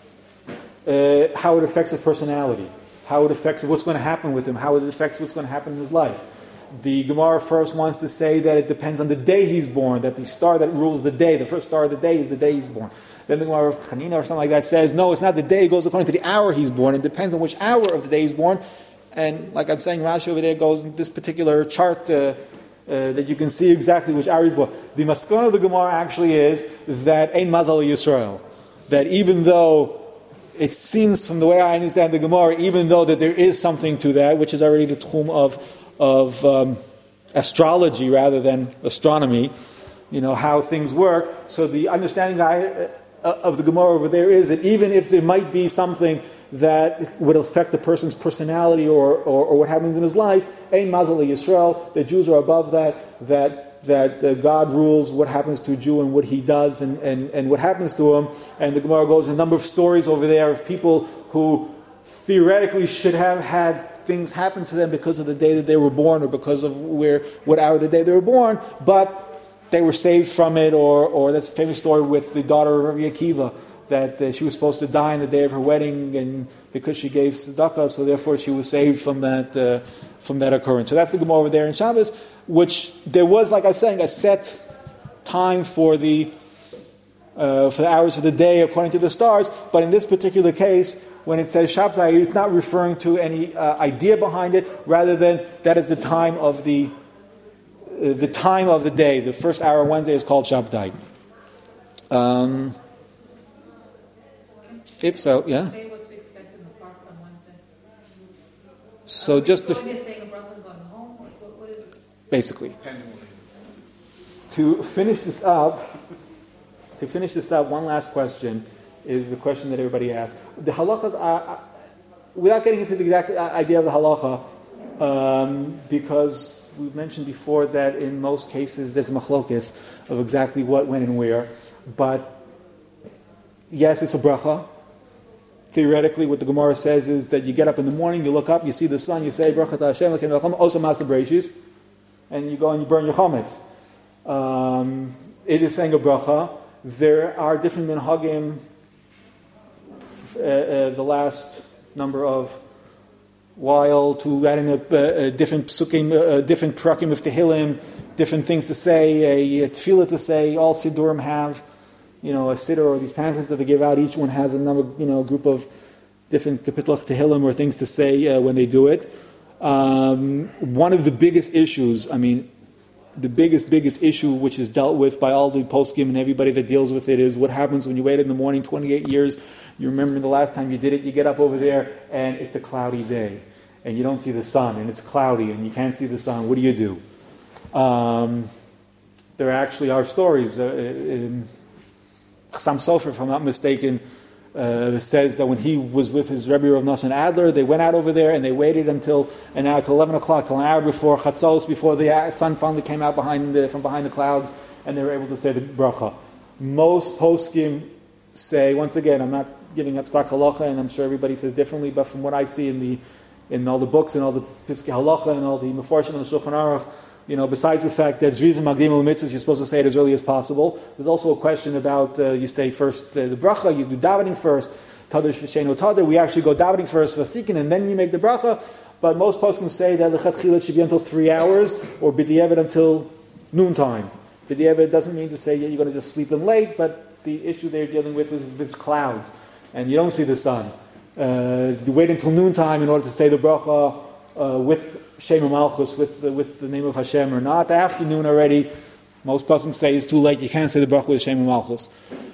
how it affects his personality, how it affects what's going to happen with him, how it affects what's going to happen in his life. The Gemara first wants to say that it depends on the day he's born, that the star that rules the day, the first star of the day, is the day he's born. Then the Gemara of Chanina or something like that says, no, it's not the day, it goes according to the hour he's born. It depends on which hour of the day he's born. And like I'm saying, Rashi over there goes in this particular chart that you can see exactly which hour he's born. The maskana of the Gemara actually is that Ein Mazal Yisrael, that even though it seems from the way I understand the Gemara, even though that there is something to that, which is already the tchum of astrology rather than astronomy, how things work. So the understanding of the Gemara over there is that even if there might be something that would affect the person's personality or what happens in his life, Ein Mazal Yisrael, the Jews are above that God rules what happens to a Jew and what he does and what happens to him. And the Gemara goes a number of stories over there of people who theoretically should have had things happen to them because of the day that they were born or because of what hour of the day they were born, but they were saved from it, or that's a famous story with the daughter of Rabbi Akiva, that she was supposed to die on the day of her wedding, and because she gave tzedakah, so therefore she was saved from that occurrence. So that's the Gemara over there in Shabbos, which there was, like I was saying, a set time for the hours of the day according to the stars, but in this particular case, when it says Shabtai, it's not referring to any idea behind it, rather than that is the time of the day. The first hour of Wednesday is called Shabtai. If so, yeah. Say what to expect in the park on Wednesday. So just to Saying a bracha and going home. Like, what is it? basically to finish this up, one last question is the question that everybody asks. The halachas, without getting into the exact idea of the halacha, because we mentioned before that in most cases there's a machlokes of exactly what, when, and where. But yes, it's a bracha. Theoretically, what the Gemara says is that you get up in the morning, you look up, you see the sun, you say bracha Hashem, osam masa bereishis, and you go and you burn your chametz. It is saying a bracha. There are different minhagim. The last number of while to add in a different psukim, different prakim of Tehillim, different things to say, a tefillah to say. All siddurim have, a siddur or these pamphlets that they give out. Each one has a number, group of different Kapitulach Tehillim or things to say when they do it. One of the biggest issues, the biggest issue which is dealt with by all the poskim and everybody that deals with it is what happens when you wait in the morning 28 years. You remember the last time you did it, you get up over there and it's a cloudy day and you don't see the sun and it's cloudy and you can't see the sun. What do you do? There actually are stories. Chassam Sofer, if I'm not mistaken, says that when he was with his Rebbe Rav Nosson Adler, they went out over there and they waited until 11 o'clock, till an hour before Chatzos, before the sun finally came out from behind the clouds, and they were able to say the bracha. Most poskim say, once again, I'm not giving up Stak Halacha, and I'm sure everybody says differently, but from what I see in all the books and all the Piskei Halacha and all the Meforshim and the Shulchan Aruch, besides the fact that Zrizim Magdim Mitzvahs, you're supposed to say it as early as possible. There's also a question about, you say first the bracha, you do davening first, Tadash V'Sheinu Tadar, we actually go davening first, Vasikin, and then you make the bracha. But most poskim say that L'chatchila should be until 3 hours, or B'di'evet until noontime. B'di'evet doesn't mean to say you're going to just sleep in late, but the issue they're dealing with is if it's clouds, and you don't see the sun. You wait until noontime in order to say the bracha with Shem Malchus, with the name of Hashem, or not. The afternoon already, most poskim say it's too late. You can't say the bracha with Shem Malchus.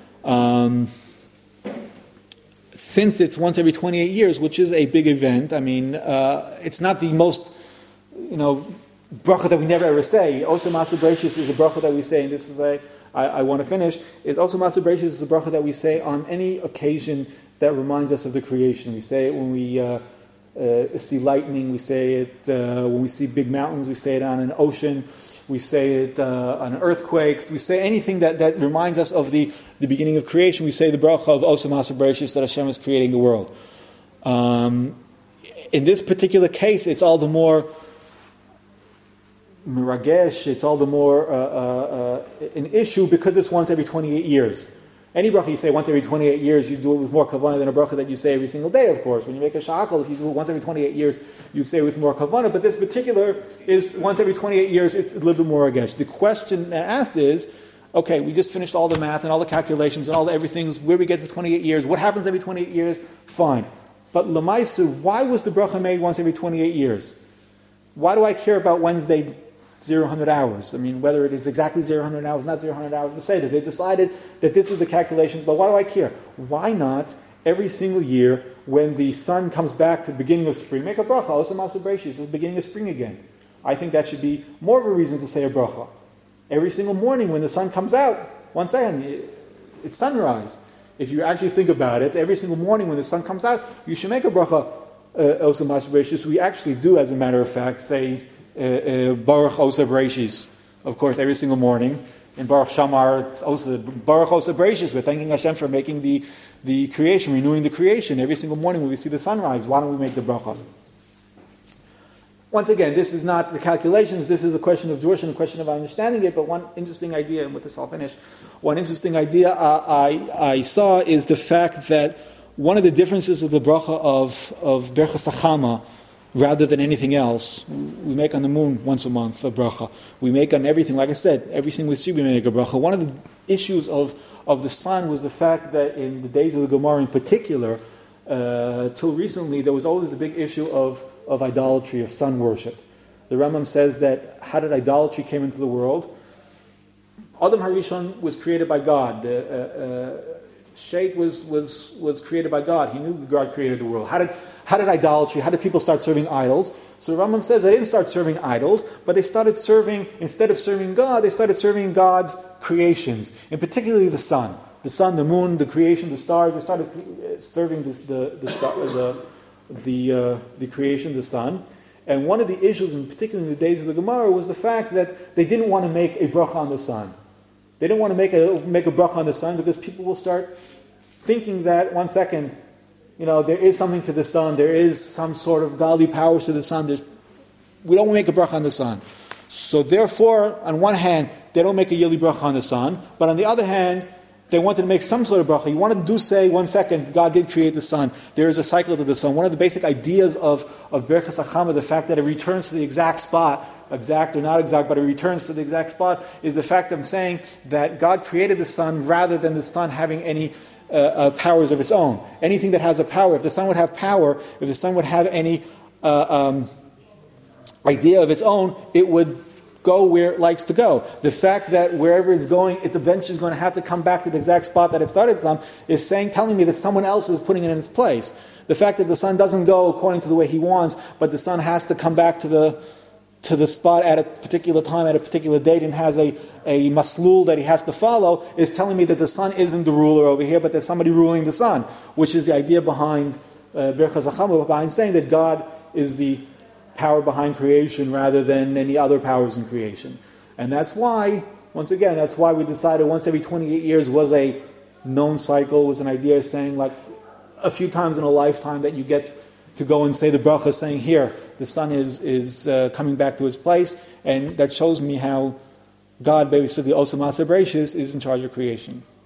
Since it's once every 28 years, which is a big event, it's not the most, bracha that we never ever say. Also, Maaseh Bereishis is a bracha that we say, and this is I want to finish. It's also Maaseh Bereishis is a bracha that we say on any occasion that reminds us of the creation. We say it when we see lightning, we say it when we see big mountains, we say it on an ocean, we say it on earthquakes, we say anything that reminds us of the beginning of creation. We say the bracha of Osam Maaseh Bereishis, that Hashem is creating the world. In this particular case, it's all the more miragesh, it's all the more an issue because it's once every 28 years. Any bracha you say once every 28 years, you do it with more kavanah than a bracha that you say every single day, of course. When you make a sha'akal, if you do it once every 28 years, you say it with more kavanah. But this particular is once every 28 years, it's a little bit more agesh. The question asked is, okay, we just finished all the math and all the calculations and all the everything's where we get to 28 years. What happens every 28 years? Fine. But Lamaisu, why was the bracha made once every 28 years? Why do I care about Wednesday 0-100 hours? Whether it is exactly 0-100 hours, not 0-100 hours, but say that they decided that this is the calculations, but why do I care? Why not every single year when the sun comes back to the beginning of spring, make a bracha, Osam Maaseh Bereishis, it's the beginning of spring again. I think that should be more of a reason to say a bracha. Every single morning when the sun comes out, once again, it's sunrise. If you actually think about it, every single morning when the sun comes out, you should make a bracha, Osam Maaseh Bereishis. We actually do, as a matter of fact, say Baruch Oseh Bereishis, of course, every single morning. In Baruch Shamar, it's also Baruch Oseh Bereishis. We're thanking Hashem for making the creation, renewing the creation. Every single morning when we see the sunrise, why don't we make the bracha? Once again, this is not the calculations, this is a question of Jewish and a question of understanding it, but one interesting idea, and with this I'll finish, one interesting idea I saw is the fact that one of the differences of the bracha of Berchas Hachama, rather than anything else, we make on the moon once a month a bracha. We make on everything, like I said, every single week we make a bracha. One of the issues of the sun was the fact that in the days of the Gemara in particular, till recently, there was always a big issue of idolatry, of sun worship. The Rambam says that how did idolatry came into the world? Adam Harishon was created by God. Shet was created by God. He knew God created the world. How did idolatry, how did people start serving idols? So the Rambam says they didn't start serving idols, but they started serving, instead of serving God, they started serving God's creations, and particularly the sun. The sun, the moon, the creation, the stars, they started serving the creation, the sun. And one of the issues, in particular in the days of the Gemara, was the fact that they didn't want to make a bracha on the sun. They didn't want to make a bracha on the sun because people will start thinking that, one second, there is something to the sun, there is some sort of godly powers to the sun. We don't make a bracha on the sun. So therefore, on one hand, they don't make a yearly bracha on the sun, but on the other hand, they wanted to make some sort of bracha. You wanted to say, one second, God did create the sun. There is a cycle to the sun. One of the basic ideas of Berchas Hachama, the fact that it returns to the exact spot, exact or not exact, but it returns to the exact spot, is the fact that I'm saying that God created the sun rather than the sun having any powers of its own. Anything that has a power, if the sun would have power, if the sun would have any idea of its own, it would go where it likes to go. The fact that wherever it's going, it's eventually going to have to come back to the exact spot that it started from is telling me that someone else is putting it in its place. The fact that the sun doesn't go according to the way he wants, but the sun has to come back to the spot at a particular time, at a particular date, and has a maslul that he has to follow, is telling me that the sun isn't the ruler over here, but there's somebody ruling the sun, which is the idea behind Birchas Hachama, behind saying that God is the power behind creation rather than any other powers in creation. And that's why, once again, that's why we decided once every 28 years was a known cycle, was an idea saying like a few times in a lifetime that you get to go and say the bracha saying here, the sun is coming back to its place, and that shows me how God, basically, Osam Asa Bereishis, is in charge of creation.